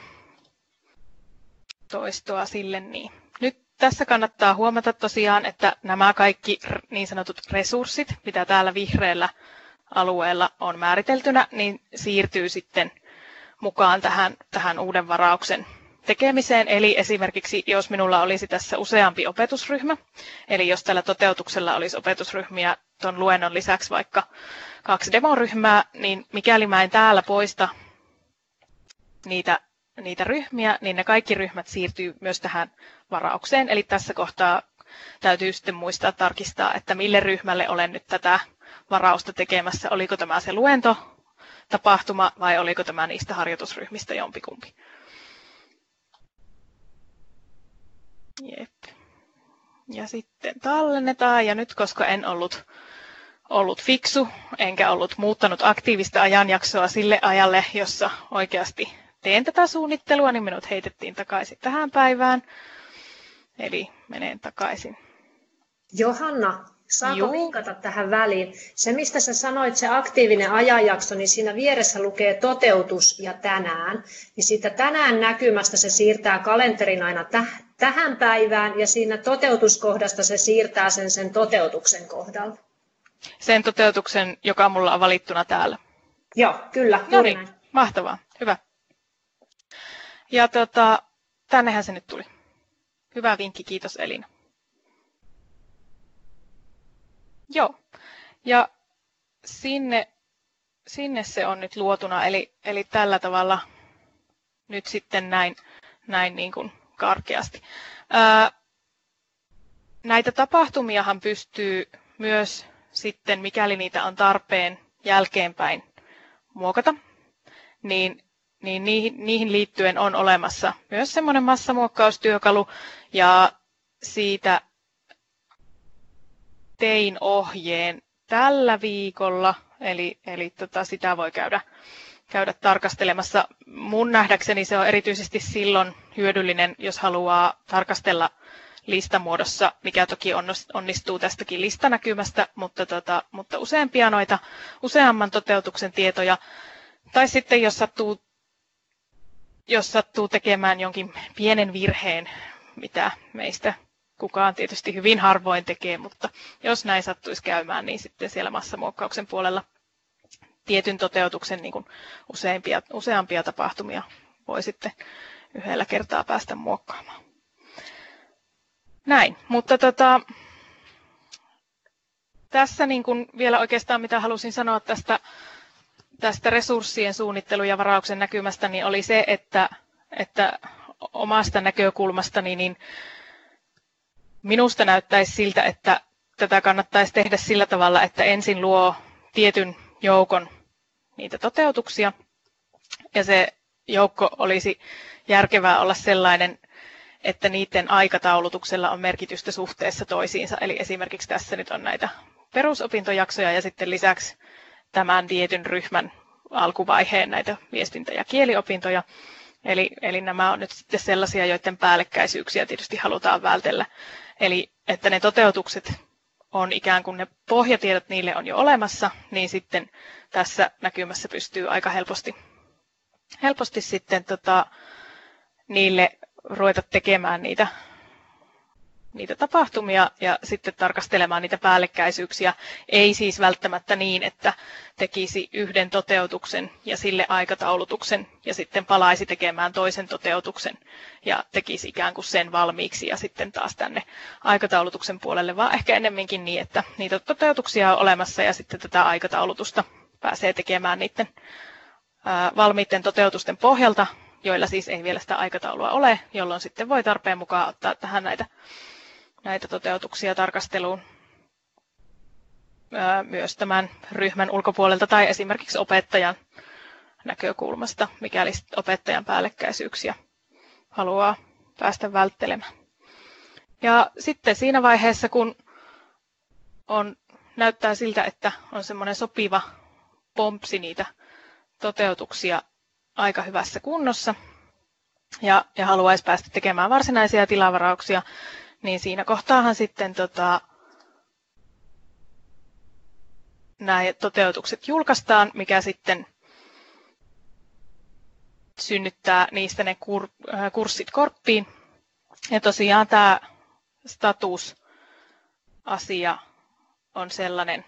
toistoa sille. Niin. Nyt tässä kannattaa huomata tosiaan, että nämä kaikki niin sanotut resurssit, mitä täällä vihreällä alueella on määriteltynä, niin siirtyy sitten mukaan tähän, tähän uuden varauksen tekemiseen. Eli esimerkiksi jos minulla olisi tässä useampi opetusryhmä, eli jos tällä toteutuksella olisi opetusryhmiä tuon luennon lisäksi vaikka kaksi demoryhmää, niin mikäli mä en täällä poista niitä, niitä ryhmiä, niin ne kaikki ryhmät siirtyy myös tähän varaukseen. Eli tässä kohtaa täytyy sitten muistaa tarkistaa, että mille ryhmälle olen nyt tätä varausta tekemässä. Oliko tämä se luentotapahtuma vai oliko tämä niistä harjoitusryhmistä jompikumpi. Jep. Ja sitten tallennetaan, ja nyt koska en ollut, ollut fiksu, enkä ollut muuttanut aktiivista ajanjaksoa sille ajalle, jossa oikeasti teen tätä suunnittelua, niin minut heitettiin takaisin tähän päivään. Eli menen takaisin. Johanna, saanko vinkata tähän väliin? Se, mistä sä sanoit, se aktiivinen ajanjakso, niin siinä vieressä lukee toteutus ja tänään. Ja siitä tänään näkymästä se siirtää kalenterin aina täh- tähän päivään, ja siinä toteutuskohdasta se siirtää sen sen toteutuksen kohdalla. Sen toteutuksen, joka mulla on valittuna täällä. Joo, kyllä. No niin, mahtavaa. Hyvä. Ja tota, tännehän se nyt tuli. Hyvä vinkki, kiitos Elina. Joo, ja sinne sinne se on nyt luotuna, eli, eli tällä tavalla nyt sitten näin, näin niin kuin karkeasti. Ää, näitä tapahtumiahan pystyy myös sitten, mikäli niitä on tarpeen jälkeenpäin muokata, niin, niin niihin, niihin liittyen on olemassa myös semmoinen massamuokkaustyökalu, ja siitä tein ohjeen tällä viikolla, eli, eli tota, sitä voi käydä, käydä tarkastelemassa. Mun nähdäkseni se on erityisesti silloin hyödyllinen, jos haluaa tarkastella listamuodossa, mikä toki onnistuu tästäkin listanäkymästä, mutta, tota, mutta useampia noita, useamman toteutuksen tietoja. Tai sitten jos sattuu, jos sattuu tekemään jonkin pienen virheen, mitä meistä kukaan tietysti hyvin harvoin tekee, mutta jos näin sattuisi käymään, niin sitten siellä massamuokkauksen puolella tietyn toteutuksen niin kuin useampia, useampia tapahtumia voi sitten yhdellä kertaa päästä muokkaamaan. Näin, mutta tota, tässä niin kuin vielä oikeastaan mitä halusin sanoa tästä, tästä resurssien suunnittelu- ja varauksen näkymästä, niin oli se, että, että omasta näkökulmastani niin minusta näyttäisi siltä, että tätä kannattaisi tehdä sillä tavalla, että ensin luo tietyn joukon niitä toteutuksia, ja se joukko olisi järkevää olla sellainen, että niiden aikataulutuksella on merkitystä suhteessa toisiinsa. Eli esimerkiksi tässä nyt on näitä perusopintojaksoja ja sitten lisäksi tämän tietyn ryhmän alkuvaiheen näitä viestintä- ja kieliopintoja. Eli, eli nämä on nyt sitten sellaisia, joiden päällekkäisyyksiä tietysti halutaan vältellä. Eli että ne toteutukset on ikään kuin ne pohjatiedot niille on jo olemassa, niin sitten tässä näkymässä pystyy aika helposti, helposti sitten tota, niille ruveta tekemään niitä, niitä tapahtumia ja sitten tarkastelemaan niitä päällekkäisyyksiä. Ei siis välttämättä niin, että tekisi yhden toteutuksen ja sille aikataulutuksen ja sitten palaisi tekemään toisen toteutuksen ja tekisi ikään kuin sen valmiiksi ja sitten taas tänne aikataulutuksen puolelle, vaan ehkä ennemminkin niin, että niitä toteutuksia on olemassa ja sitten tätä aikataulutusta pääsee tekemään niiden valmiiden toteutusten pohjalta, joilla siis ei vielä sitä aikataulua ole, jolloin sitten voi tarpeen mukaan ottaa tähän näitä, näitä toteutuksia tarkasteluun myös tämän ryhmän ulkopuolelta tai esimerkiksi opettajan näkökulmasta, mikäli opettajan päällekkäisyyksiä haluaa päästä välttelemään. Ja sitten siinä vaiheessa, kun on, näyttää siltä, että on semmoinen sopiva pompsi niitä toteutuksia aika hyvässä kunnossa ja, ja haluaisi päästä tekemään varsinaisia tilavarauksia, niin siinä kohtaahan sitten tota, nämä toteutukset julkaistaan, mikä sitten synnyttää niistä ne kur, äh, kurssit korppiin. Ja tosiaan tämä statusasia on sellainen,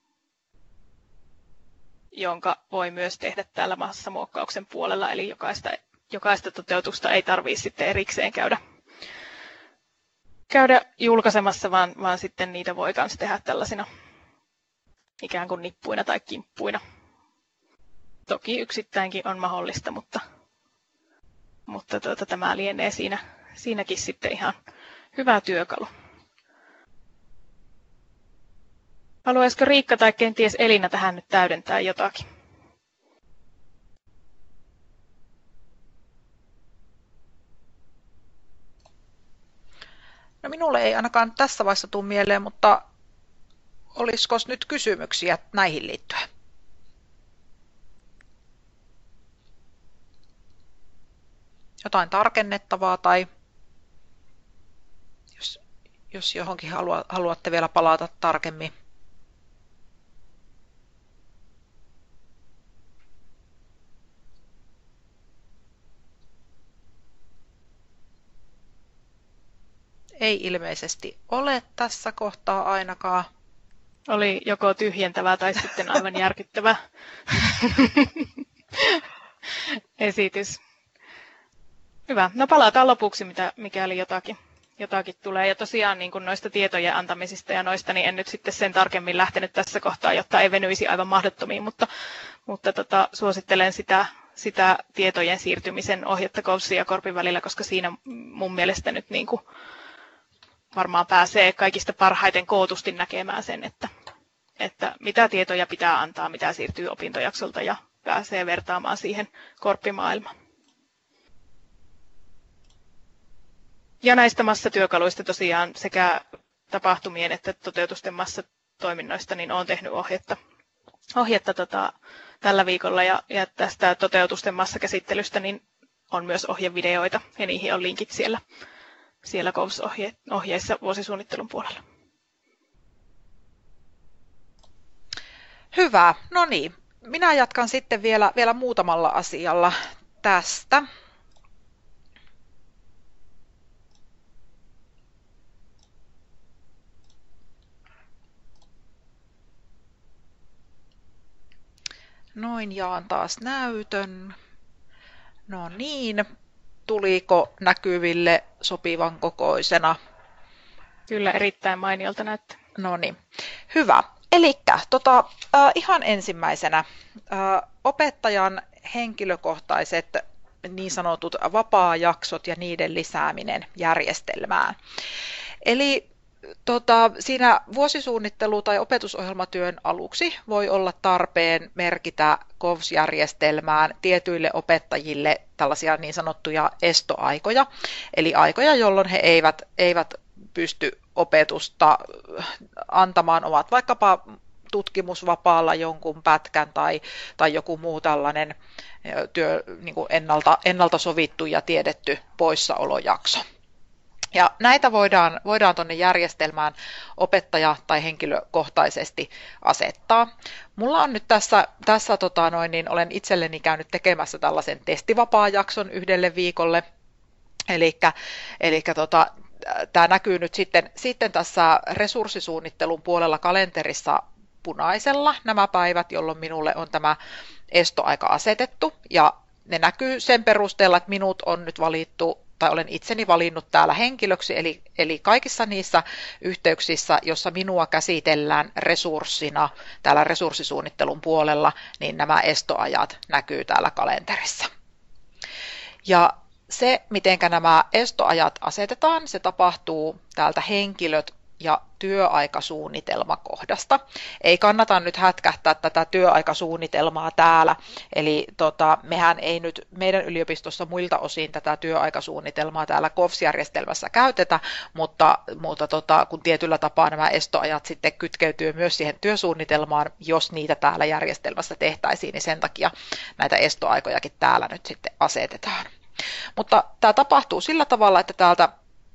jonka voi myös tehdä täällä massamuokkauksen puolella, eli jokaista, jokaista toteutusta ei tarvitse sitten erikseen käydä, käydä julkaisemassa, vaan, vaan sitten niitä voi myös tehdä tällaisina ikään kuin nippuina tai kimppuina. Toki yksittäinkin on mahdollista, mutta, mutta tuota, tämä lienee siinä, siinäkin sitten ihan hyvä työkalu. Haluaisiko Riikka tai kenties Elina tähän nyt täydentää jotakin? No minulle ei ainakaan tässä vaiheessa tule mieleen, mutta olisiko nyt kysymyksiä näihin liittyen? Jotain tarkennettavaa tai jos, jos johonkin halua, haluatte vielä palata tarkemmin. Ei ilmeisesti ole tässä kohtaa ainakaan. Oli joko tyhjentävä tai sitten aivan järkyttävä esitys. Hyvä. No palataan lopuksi, mitä, mikäli jotakin, jotakin tulee. Ja tosiaan niin kuin noista tietojen antamisista ja noista, niin en nyt sitten sen tarkemmin lähtenyt tässä kohtaa, jotta ei venyisi aivan mahdottomiin, mutta, mutta tota, suosittelen sitä, sitä tietojen siirtymisen ohjetta Kovsin ja Korpin välillä, koska siinä mun mielestä nyt niin kuin varmaan pääsee kaikista parhaiten kootusti näkemään sen, että, että mitä tietoja pitää antaa, mitä siirtyy opintojaksolta ja pääsee vertaamaan siihen korppimaailmaan. Ja näistä massatyökaluista tosiaan sekä tapahtumien että toteutusten massatoiminnoista niin olen tehnyt ohjetta, ohjetta tota, tällä viikolla ja, ja tästä toteutusten massakäsittelystä niin on myös ohjevideoita ja niihin on linkit siellä, siellä K O V S-ohjeissa vuosisuunnittelun puolella. Hyvä, no niin. Minä jatkan sitten vielä, vielä muutamalla asialla tästä. Noin, jaan taas näytön. No niin, tuliko näkyville sopivan kokoisena? Kyllä, erittäin mainiolta näyttää. No niin, hyvä. Elikkä tota, äh, ihan ensimmäisenä äh, opettajan henkilökohtaiset niin sanotut vapaajaksot ja niiden lisääminen järjestelmään. Eli tota, siinä vuosisuunnittelu- tai opetusohjelmatyön aluksi voi olla tarpeen merkitä K O V S-järjestelmään tietyille opettajille tällaisia niin sanottuja estoaikoja, eli aikoja, jolloin he eivät, eivät pysty opetusta antamaan, ovat vaikkapa tutkimusvapaalla jonkun pätkän tai, tai joku muu tällainen työ, niin kuin ennalta, ennalta sovittu ja tiedetty poissaolojakso. Ja näitä voidaan, voidaan tuonne järjestelmään opettaja- tai henkilökohtaisesti asettaa. Mulla on nyt tässä, tässä tota noin, niin olen itselleni käynyt tekemässä tällaisen testivapaa-jakson yhdelle viikolle. Elikkä, elikkä tota, tämä näkyy nyt sitten, sitten tässä resurssisuunnittelun puolella kalenterissa punaisella nämä päivät, jolloin minulle on tämä estoaika asetettu. Ja ne näkyy sen perusteella, että minut on nyt valittu tai olen itseni valinnut täällä henkilöksi, eli, eli kaikissa niissä yhteyksissä, jossa minua käsitellään resurssina täällä resurssisuunnittelun puolella, niin nämä estoajat näkyy täällä kalenterissa. Ja se, miten nämä estoajat asetetaan, se tapahtuu täältä henkilöt ja työaikasuunnitelmakohdasta. Ei kannata nyt hätkähtää tätä työaikasuunnitelmaa täällä, eli tota, mehän ei nyt meidän yliopistossa muilta osin tätä työaikasuunnitelmaa täällä K O V S-järjestelmässä käytetä, mutta, mutta tota, kun tietyllä tapaa nämä estoajat sitten kytkeytyy myös siihen työsuunnitelmaan, jos niitä täällä järjestelmässä tehtäisiin, niin sen takia näitä estoaikojakin täällä nyt sitten asetetaan. Mutta tämä tapahtuu sillä tavalla, että täältä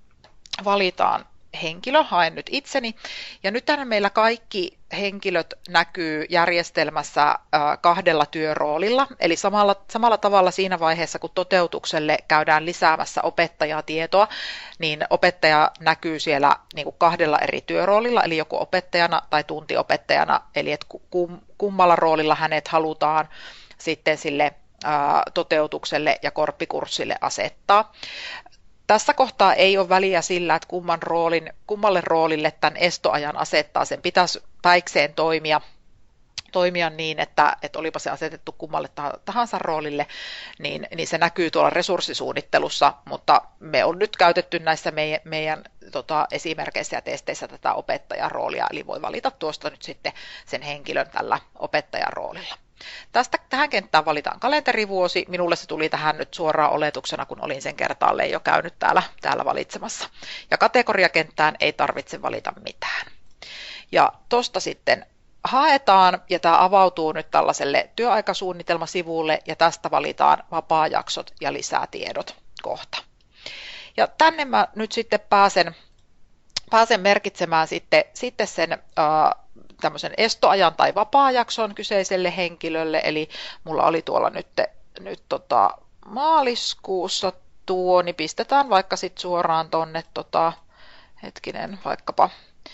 valitaan henkilö, haen nyt itseni, ja nyt meillä kaikki henkilöt näkyy järjestelmässä kahdella työroolilla, eli samalla, samalla tavalla siinä vaiheessa, kun toteutukselle käydään lisäämässä opettajatietoa, niin opettaja näkyy siellä niin kuin kahdella eri työroolilla, eli joko opettajana tai tuntiopettajana, eli että kummalla roolilla hänet halutaan sitten sille toteutukselle ja korppikurssille asettaa. Tässä kohtaa ei ole väliä sillä, että kumman roolin, kummalle roolille tämän estoajan asettaa. Sen pitäisi päikseen toimia, toimia niin, että, että olipa se asetettu kummalle tahansa roolille, niin, niin se näkyy tuolla resurssisuunnittelussa, mutta me on nyt käytetty näissä meidän, meidän tota, esimerkkeissä ja testeissä tätä opettajan roolia, eli voi valita tuosta nyt sitten sen henkilön tällä opettajan roolilla. Tästä tähän kenttään valitaan kalenterivuosi. Minulle se tuli tähän nyt suoraan oletuksena, kun olin sen kertaalleen jo käynyt täällä, täällä valitsemassa. Ja kategoriakenttään ei tarvitse valita mitään. Ja tuosta sitten haetaan, ja tämä avautuu nyt tällaiselle työaikasuunnitelmasivulle, ja tästä valitaan vapaajaksot ja lisätiedot kohta. Ja tänne mä nyt sitten pääsen, pääsen merkitsemään sitten, sitten sen ää, tämmöisen estoajan tai vapaajakson kyseiselle henkilölle, eli mulla oli tuolla nyt, nyt tota, maaliskuussa tuo, niin pistetään vaikka sitten suoraan tonne, tota, hetkinen, vaikkapa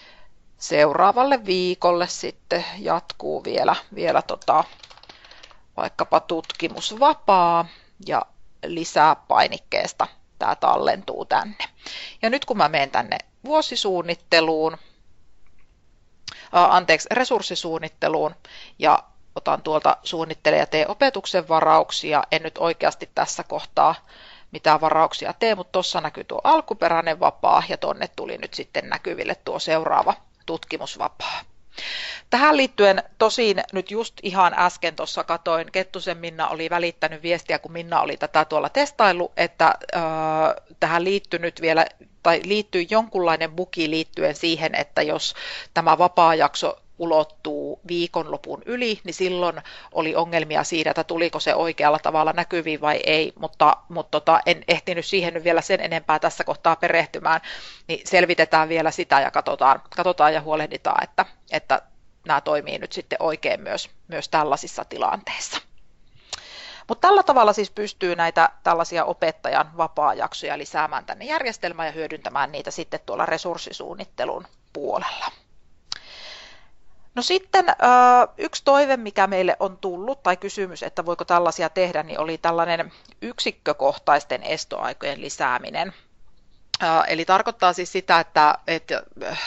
seuraavalle viikolle sitten jatkuu vielä, vielä tota, vaikkapa tutkimusvapaa ja lisää painikkeesta tämä tallentuu tänne. Ja nyt kun mä menen tänne vuosisuunnitteluun, ää, anteeksi, resurssisuunnitteluun ja otan tuolta suunnittele ja tee opetuksen varauksia, en nyt oikeasti tässä kohtaa mitään varauksia tee, mutta tuossa näkyy tuo alkuperäinen vapaa ja tonne tuli nyt sitten näkyville tuo seuraava tutkimusvapaa. Tähän liittyen tosin nyt just ihan äsken tuossa katoin, Kettusen Minna oli välittänyt viestiä, kun Minna oli tätä tuolla testailu, että äh, tähän liittyy nyt vielä, tai liittyy jonkunlainen bugi liittyen siihen, että jos tämä vapaajakso ulottuu viikonlopun yli, niin silloin oli ongelmia siinä, että tuliko se oikealla tavalla näkyviin vai ei, mutta, mutta tota, en ehtinyt siihen nyt vielä sen enempää tässä kohtaa perehtymään, niin selvitetään vielä sitä ja katsotaan, katsotaan ja huolehditaan, että, että nämä toimii nyt sitten oikein myös, myös tällaisissa tilanteissa. Mutta tällä tavalla siis pystyy näitä tällaisia opettajan vapaa-jaksoja lisäämään tänne järjestelmään ja hyödyntämään niitä sitten tuolla resurssisuunnittelun puolella. No sitten yksi toive, mikä meille on tullut, tai kysymys, että voiko tällaisia tehdä, niin oli tällainen yksikkökohtaisten estoaikojen lisääminen. Eli tarkoittaa siis sitä, että, että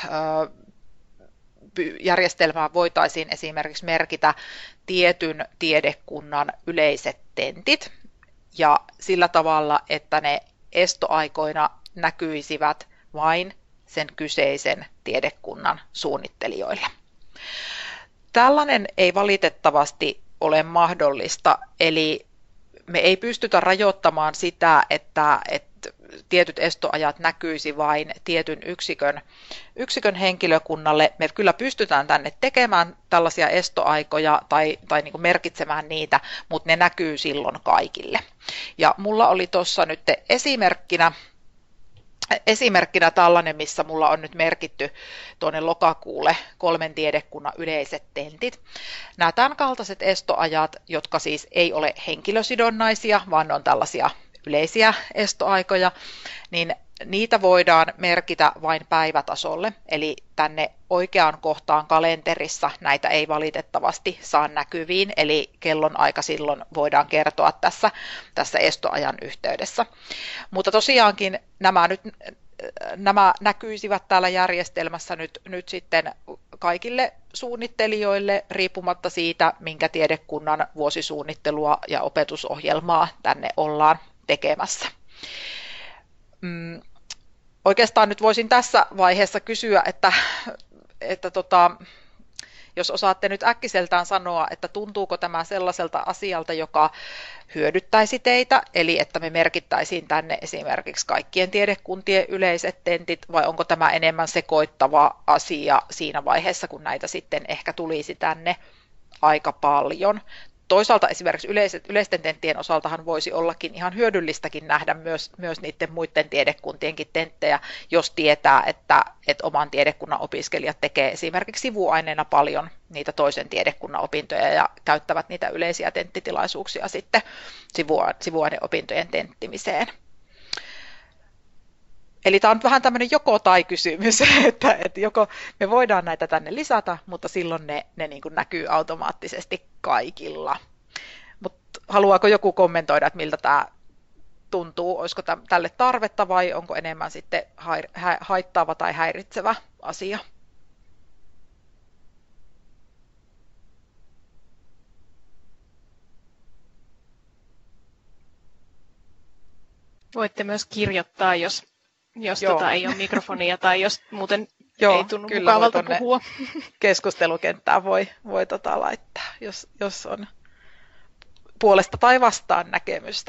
järjestelmään voitaisiin esimerkiksi merkitä tietyn tiedekunnan yleiset tentit, ja sillä tavalla, että ne estoaikoina näkyisivät vain sen kyseisen tiedekunnan suunnittelijoille. Tällainen ei valitettavasti ole mahdollista, eli me ei pystytä rajoittamaan sitä, että, että tietyt estoajat näkyisi vain tietyn yksikön, yksikön henkilökunnalle. Me kyllä pystytään tänne tekemään tällaisia estoaikoja tai, tai niin kuin merkitsemään niitä, mutta ne näkyy silloin kaikille. Ja mulla oli tuossa nyt esimerkkinä, Esimerkkinä tällainen, missä mulla on nyt merkitty tuonne lokakuulle kolmen tiedekunnan yleiset tentit. Nämä tämän kaltaiset estoajat, jotka siis ei ole henkilösidonnaisia, vaan on tällaisia yleisiä estoaikoja, niin niitä voidaan merkitä vain päivätasolle, eli tänne oikeaan kohtaan kalenterissa näitä ei valitettavasti saa näkyviin, eli kellonaika silloin voidaan kertoa tässä, tässä estoajan yhteydessä. Mutta tosiaankin nämä, nyt, nämä näkyisivät täällä järjestelmässä nyt, nyt sitten kaikille suunnittelijoille, riippumatta siitä, minkä tiedekunnan vuosisuunnittelua ja opetusohjelmaa tänne ollaan tekemässä. Mm, oikeastaan nyt voisin tässä vaiheessa kysyä, että, että tota, jos osaatte nyt äkkiseltään sanoa, että tuntuuko tämä sellaiselta asialta, joka hyödyttäisi teitä, eli että me merkittäisiin tänne esimerkiksi kaikkien tiedekuntien yleiset tentit, vai onko tämä enemmän sekoittava asia siinä vaiheessa, kun näitä sitten ehkä tulisi tänne aika paljon. Toisaalta esimerkiksi yleiset, yleisten tenttien osaltahan voisi ollakin ihan hyödyllistäkin nähdä myös, myös niiden muiden tiedekuntienkin tenttejä, jos tietää, että, että oman tiedekunnan opiskelijat tekee esimerkiksi sivuaineena paljon niitä toisen tiedekunnan opintoja ja käyttävät niitä yleisiä tenttitilaisuuksia sitten sivuaineopintojen tenttimiseen. Eli tämä on vähän tämmöinen joko-tai-kysymys, että, että joko me voidaan näitä tänne lisätä, mutta silloin ne, ne niin kuin näkyy automaattisesti kaikilla. Mutta haluaako joku kommentoida, että miltä tämä tuntuu? Olisiko tälle tarvetta vai onko enemmän sitten haittaava tai häiritsevä asia? Voitte myös kirjoittaa, jos Jos tota ei ole mikrofonia tai jos muuten Joo, ei tunnu mukavalta puhua. Keskustelukenttää voi, voi tota laittaa, jos, jos on puolesta tai vastaan näkemystä.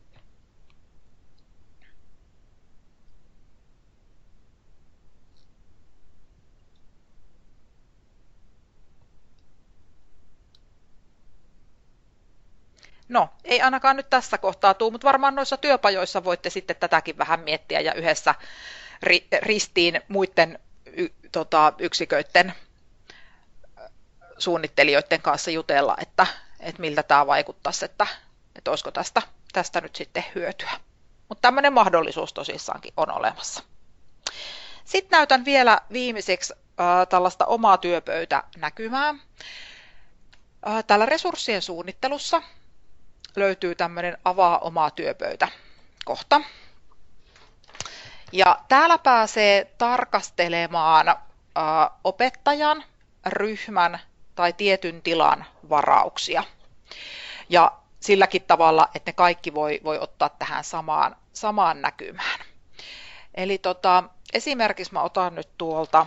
No, ei ainakaan nyt tässä kohtaa tule, mutta varmaan noissa työpajoissa voitte sitten tätäkin vähän miettiä ja yhdessä ri, ristiin muiden y, tota, yksiköiden suunnittelijoiden kanssa jutella, että, että miltä tämä vaikuttaisi, että, että olisiko tästä, tästä nyt sitten hyötyä. Mutta tämmöinen mahdollisuus tosissaankin on olemassa. Sitten näytän vielä viimeiseksi äh, tällaista omaa työpöytänäkymää. Äh, täällä resurssien suunnittelussa löytyy tämmöinen avaa omaa työpöytä kohta. Ja täällä pääsee tarkastelemaan ä, opettajan, ryhmän tai tietyn tilan varauksia. Ja silläkin tavalla, että ne kaikki voi, voi ottaa tähän samaan, samaan näkymään. Eli tota, esimerkiksi mä otan nyt tuolta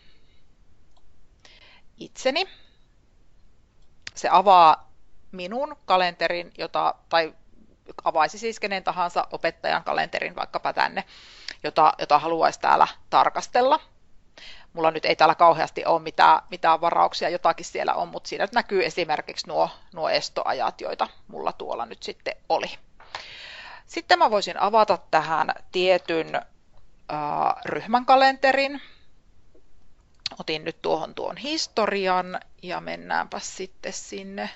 itseni. Se avaa minun kalenterin, jota, tai avaisi siis kenen tahansa opettajan kalenterin vaikkapa tänne, jota, jota haluaisi täällä tarkastella. Mulla nyt ei täällä kauheasti ole mitään, mitään varauksia, jotakin siellä on, mutta siinä nyt näkyy esimerkiksi nuo, nuo estoajat, joita mulla tuolla nyt sitten oli. Sitten mä voisin avata tähän tietyn äh, ryhmän kalenterin. Otin nyt tuohon tuon historian ja mennäänpä sitten sinne.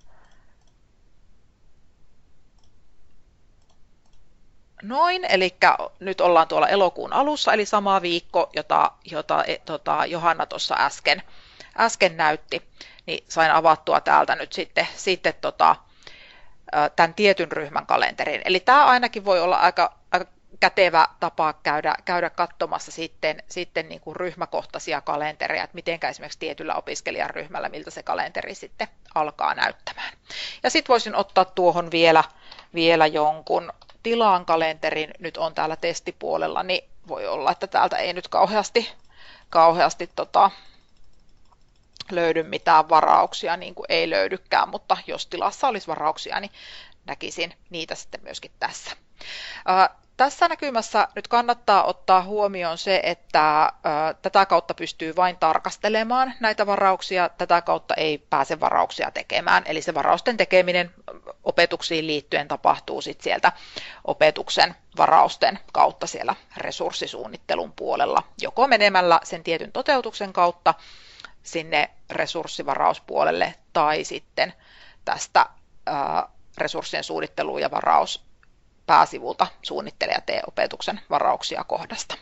Noin, eli nyt ollaan tuolla elokuun alussa, eli sama viikko, jota, jota tota, Johanna tuossa äsken, äsken näytti, niin sain avattua täältä nyt sitten, sitten tota, tämän tietyn ryhmän kalenterin. Eli tämä ainakin voi olla aika, aika kätevä tapa käydä, käydä katsomassa sitten, sitten niin kuin ryhmäkohtaisia kalentereja, että miten esimerkiksi tietyllä opiskelijaryhmällä, miltä se kalenteri sitten alkaa näyttämään. Ja sitten voisin ottaa tuohon vielä, vielä jonkun tilaan kalenterin, nyt on täällä testipuolella, niin voi olla, että täältä ei nyt kauheasti, kauheasti tota, löydy mitään varauksia, niin kuin ei löydykään, mutta jos tilassa olisi varauksia, niin näkisin niitä sitten myöskin tässä. Ää, tässä näkymässä nyt kannattaa ottaa huomioon se, että ää, tätä kautta pystyy vain tarkastelemaan näitä varauksia, tätä kautta ei pääse varauksia tekemään, eli se varausten tekeminen opetuksiin liittyen tapahtuu sitten sieltä opetuksen varausten kautta siellä resurssisuunnittelun puolella, joko menemällä sen tietyn toteutuksen kautta sinne resurssivarauspuolelle tai sitten tästä ää, resurssien suunnittelu ja varaus pääsivulta suunnittele ja tee opetuksen varauksia kohdasta.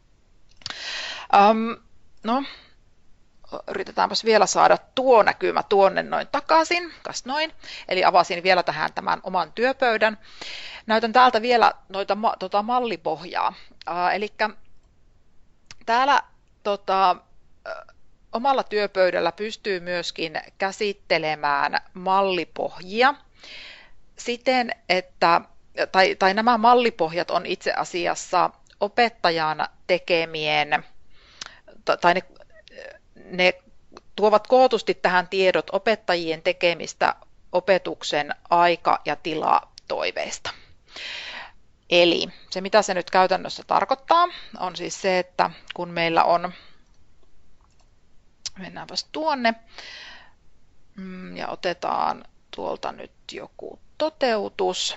Um, no, yritetäänpäs vielä saada tuo näkymä tuonne noin takaisin, kas noin. Eli avasin vielä tähän tämän oman työpöydän. Näytän täältä vielä noita tota mallipohjaa. Uh, eli täällä tota, omalla työpöydällä pystyy myöskin käsittelemään mallipohjia siten, että Tai, tai nämä mallipohjat on itse asiassa opettajan tekemien, tai ne, ne tuovat kootusti tähän tiedot opettajien tekemistä opetuksen aika- ja tilatoiveista. Eli se, mitä se nyt käytännössä tarkoittaa, on siis se, että kun meillä on, mennäänpäs tuonne, ja otetaan tuolta nyt joku toteutus.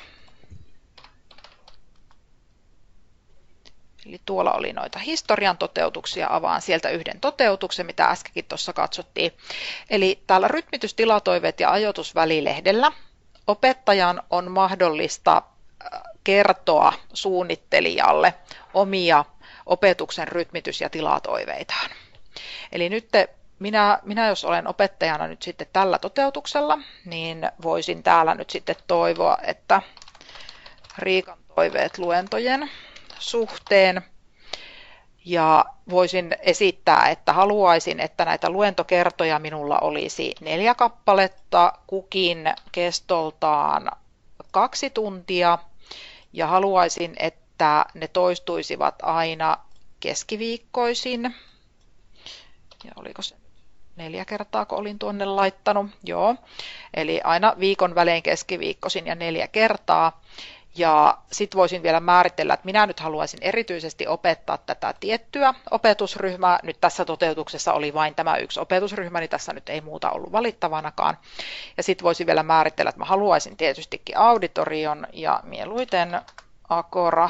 Eli tuolla oli noita historian toteutuksia, avaan sieltä yhden toteutuksen, mitä äskenkin tuossa katsottiin. Eli täällä rytmitystilatoiveet ja ajoitusvälilehdellä opettajan on mahdollista kertoa suunnittelijalle omia opetuksen rytmitys- ja tilatoiveitaan. Eli nyt minä, minä, jos olen opettajana nyt sitten tällä toteutuksella, niin voisin täällä nyt sitten toivoa, että Riikan toiveet luentojen suhteen, ja voisin esittää, että haluaisin, että näitä luentokertoja minulla olisi neljä kappaletta, kukin kestoltaan kaksi tuntia, ja haluaisin, että ne toistuisivat aina keskiviikkoisin. Ja oliko se neljä kertaa, kun olin tuonne laittanut? Joo, eli aina viikon välein keskiviikkoisin ja neljä kertaa. Ja sitten voisin vielä määritellä, että minä nyt haluaisin erityisesti opettaa tätä tiettyä opetusryhmää. Nyt tässä toteutuksessa oli vain tämä yksi opetusryhmä, niin tässä nyt ei muuta ollut valittavanakaan. Ja sitten voisin vielä määritellä, että mä haluaisin tietystikin auditorion ja mieluiten Agora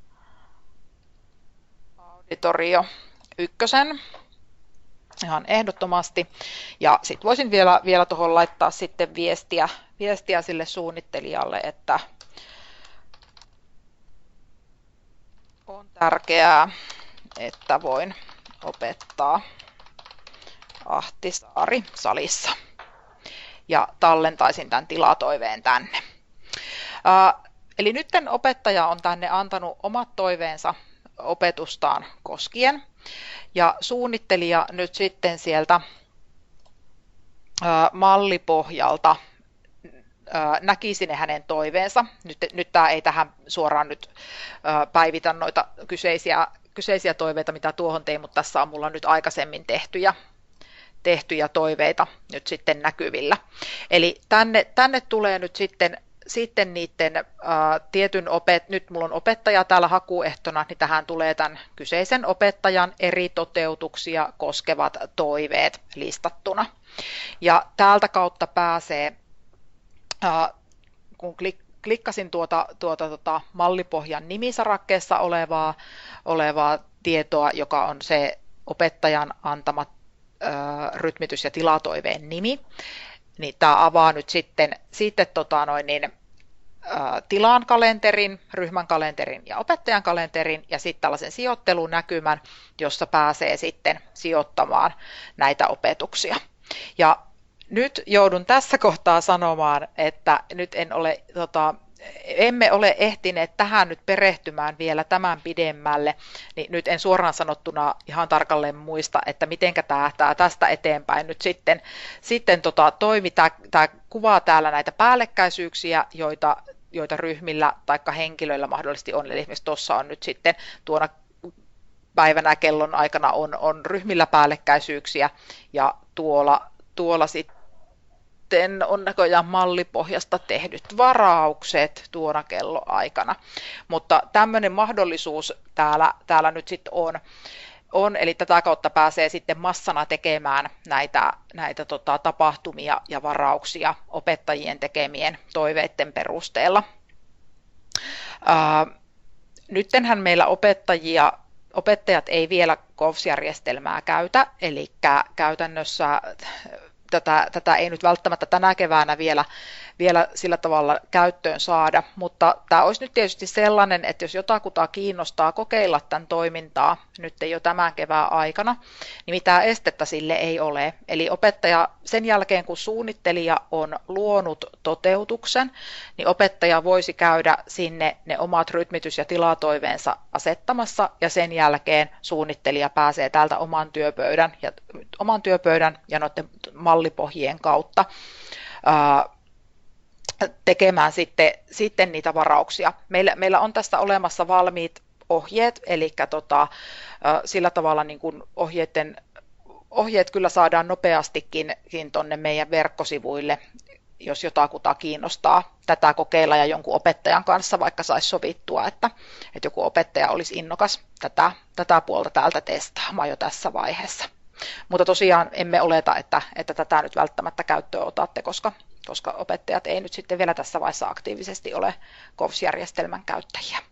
Auditorio ykkösen. Ihan ehdottomasti. Ja sitten voisin vielä, vielä tuohon laittaa sitten viestiä, viestiä sille suunnittelijalle, että on tärkeää, että voin opettaa Ahtisaari salissa. Ja tallentaisin tämän tilatoiveen tänne. Ää, eli nyt opettaja on tänne antanut omat toiveensa opetustaan koskien. Ja suunnittelija nyt sitten sieltä mallipohjalta näki sinne hänen toiveensa. Nyt, nyt tämä ei tähän suoraan nyt päivitä noita kyseisiä, kyseisiä toiveita, mitä tuohon tein, mutta tässä on mulla nyt aikaisemmin tehtyjä, tehtyjä toiveita nyt sitten näkyvillä. Eli tänne, tänne tulee nyt sitten, sitten niiden ää, tietyn opet, nyt mulla on opettaja täällä hakuehtona, niin tähän tulee tämän kyseisen opettajan eri toteutuksia koskevat toiveet listattuna. Ja täältä kautta pääsee, ää, kun klik, klikkasin tuota, tuota, tuota mallipohjan nimisarakkeessa olevaa, olevaa tietoa, joka on se opettajan antama ää, rytmitys- ja tilatoiveen nimi, niin tämä avaa nyt sitten, sitten tota noin niin, ä, tilan kalenterin, ryhmän kalenterin ja opettajan kalenterin ja sitten tällaisen sijoittelunäkymän, jossa pääsee sitten sijoittamaan näitä opetuksia. Ja nyt joudun tässä kohtaa sanomaan, että nyt en ole, tota, emme ole ehtineet tähän nyt perehtymään vielä tämän pidemmälle, niin nyt en suoraan sanottuna ihan tarkalleen muista, että mitenkä tämä, tämä tästä eteenpäin nyt sitten, sitten tota, toimi. Tämä, tämä kuvaa täällä näitä päällekkäisyyksiä, joita, joita ryhmillä tai henkilöillä mahdollisesti on. Eli esimerkiksi tuossa on nyt sitten tuona päivänä kellon aikana on, on ryhmillä päällekkäisyyksiä ja tuolla, tuolla sitten on näköjään mallipohjasta tehdyt varaukset tuona kelloaikana, mutta tämmöinen mahdollisuus täällä, täällä nyt sitten on, on, eli tätä kautta pääsee sitten massana tekemään näitä, näitä tota, tapahtumia ja varauksia opettajien tekemien toiveiden perusteella. Ää, nyttenhän meillä opettajia, opettajat ei vielä K O V S-järjestelmää käytä, eli käytännössä Tätä, tätä ei nyt välttämättä tänä keväänä vielä, vielä sillä tavalla käyttöön saada, mutta tämä olisi nyt tietysti sellainen, että jos jotakuta kiinnostaa kokeilla tämän toimintaa nyt jo tämän kevään aikana, niin mitään estettä sille ei ole. Eli opettaja sen jälkeen, kun suunnittelija on luonut toteutuksen, niin opettaja voisi käydä sinne ne omat rytmitys- ja tilatoiveensa asettamassa, ja sen jälkeen suunnittelija pääsee täältä oman työpöydän ja, oman työpöydän ja noiden mallipohjien kautta ää, tekemään sitten, sitten niitä varauksia. Meillä, meillä on tästä olemassa valmiit ohjeet, eli tota, sillä tavalla niin kuin ohjeiden, ohjeet kyllä saadaan nopeastikin tuonne meidän verkkosivuille, jos jotakuta kiinnostaa tätä kokeilla ja jonkun opettajan kanssa vaikka saisi sovittua, että, että joku opettaja olisi innokas tätä, tätä puolta täältä testaamaan jo tässä vaiheessa. Mutta tosiaan emme oleta, että, että tätä nyt välttämättä käyttöön otatte, koska, koska opettajat ei nyt sitten vielä tässä vaiheessa aktiivisesti ole K O V S-järjestelmän käyttäjiä.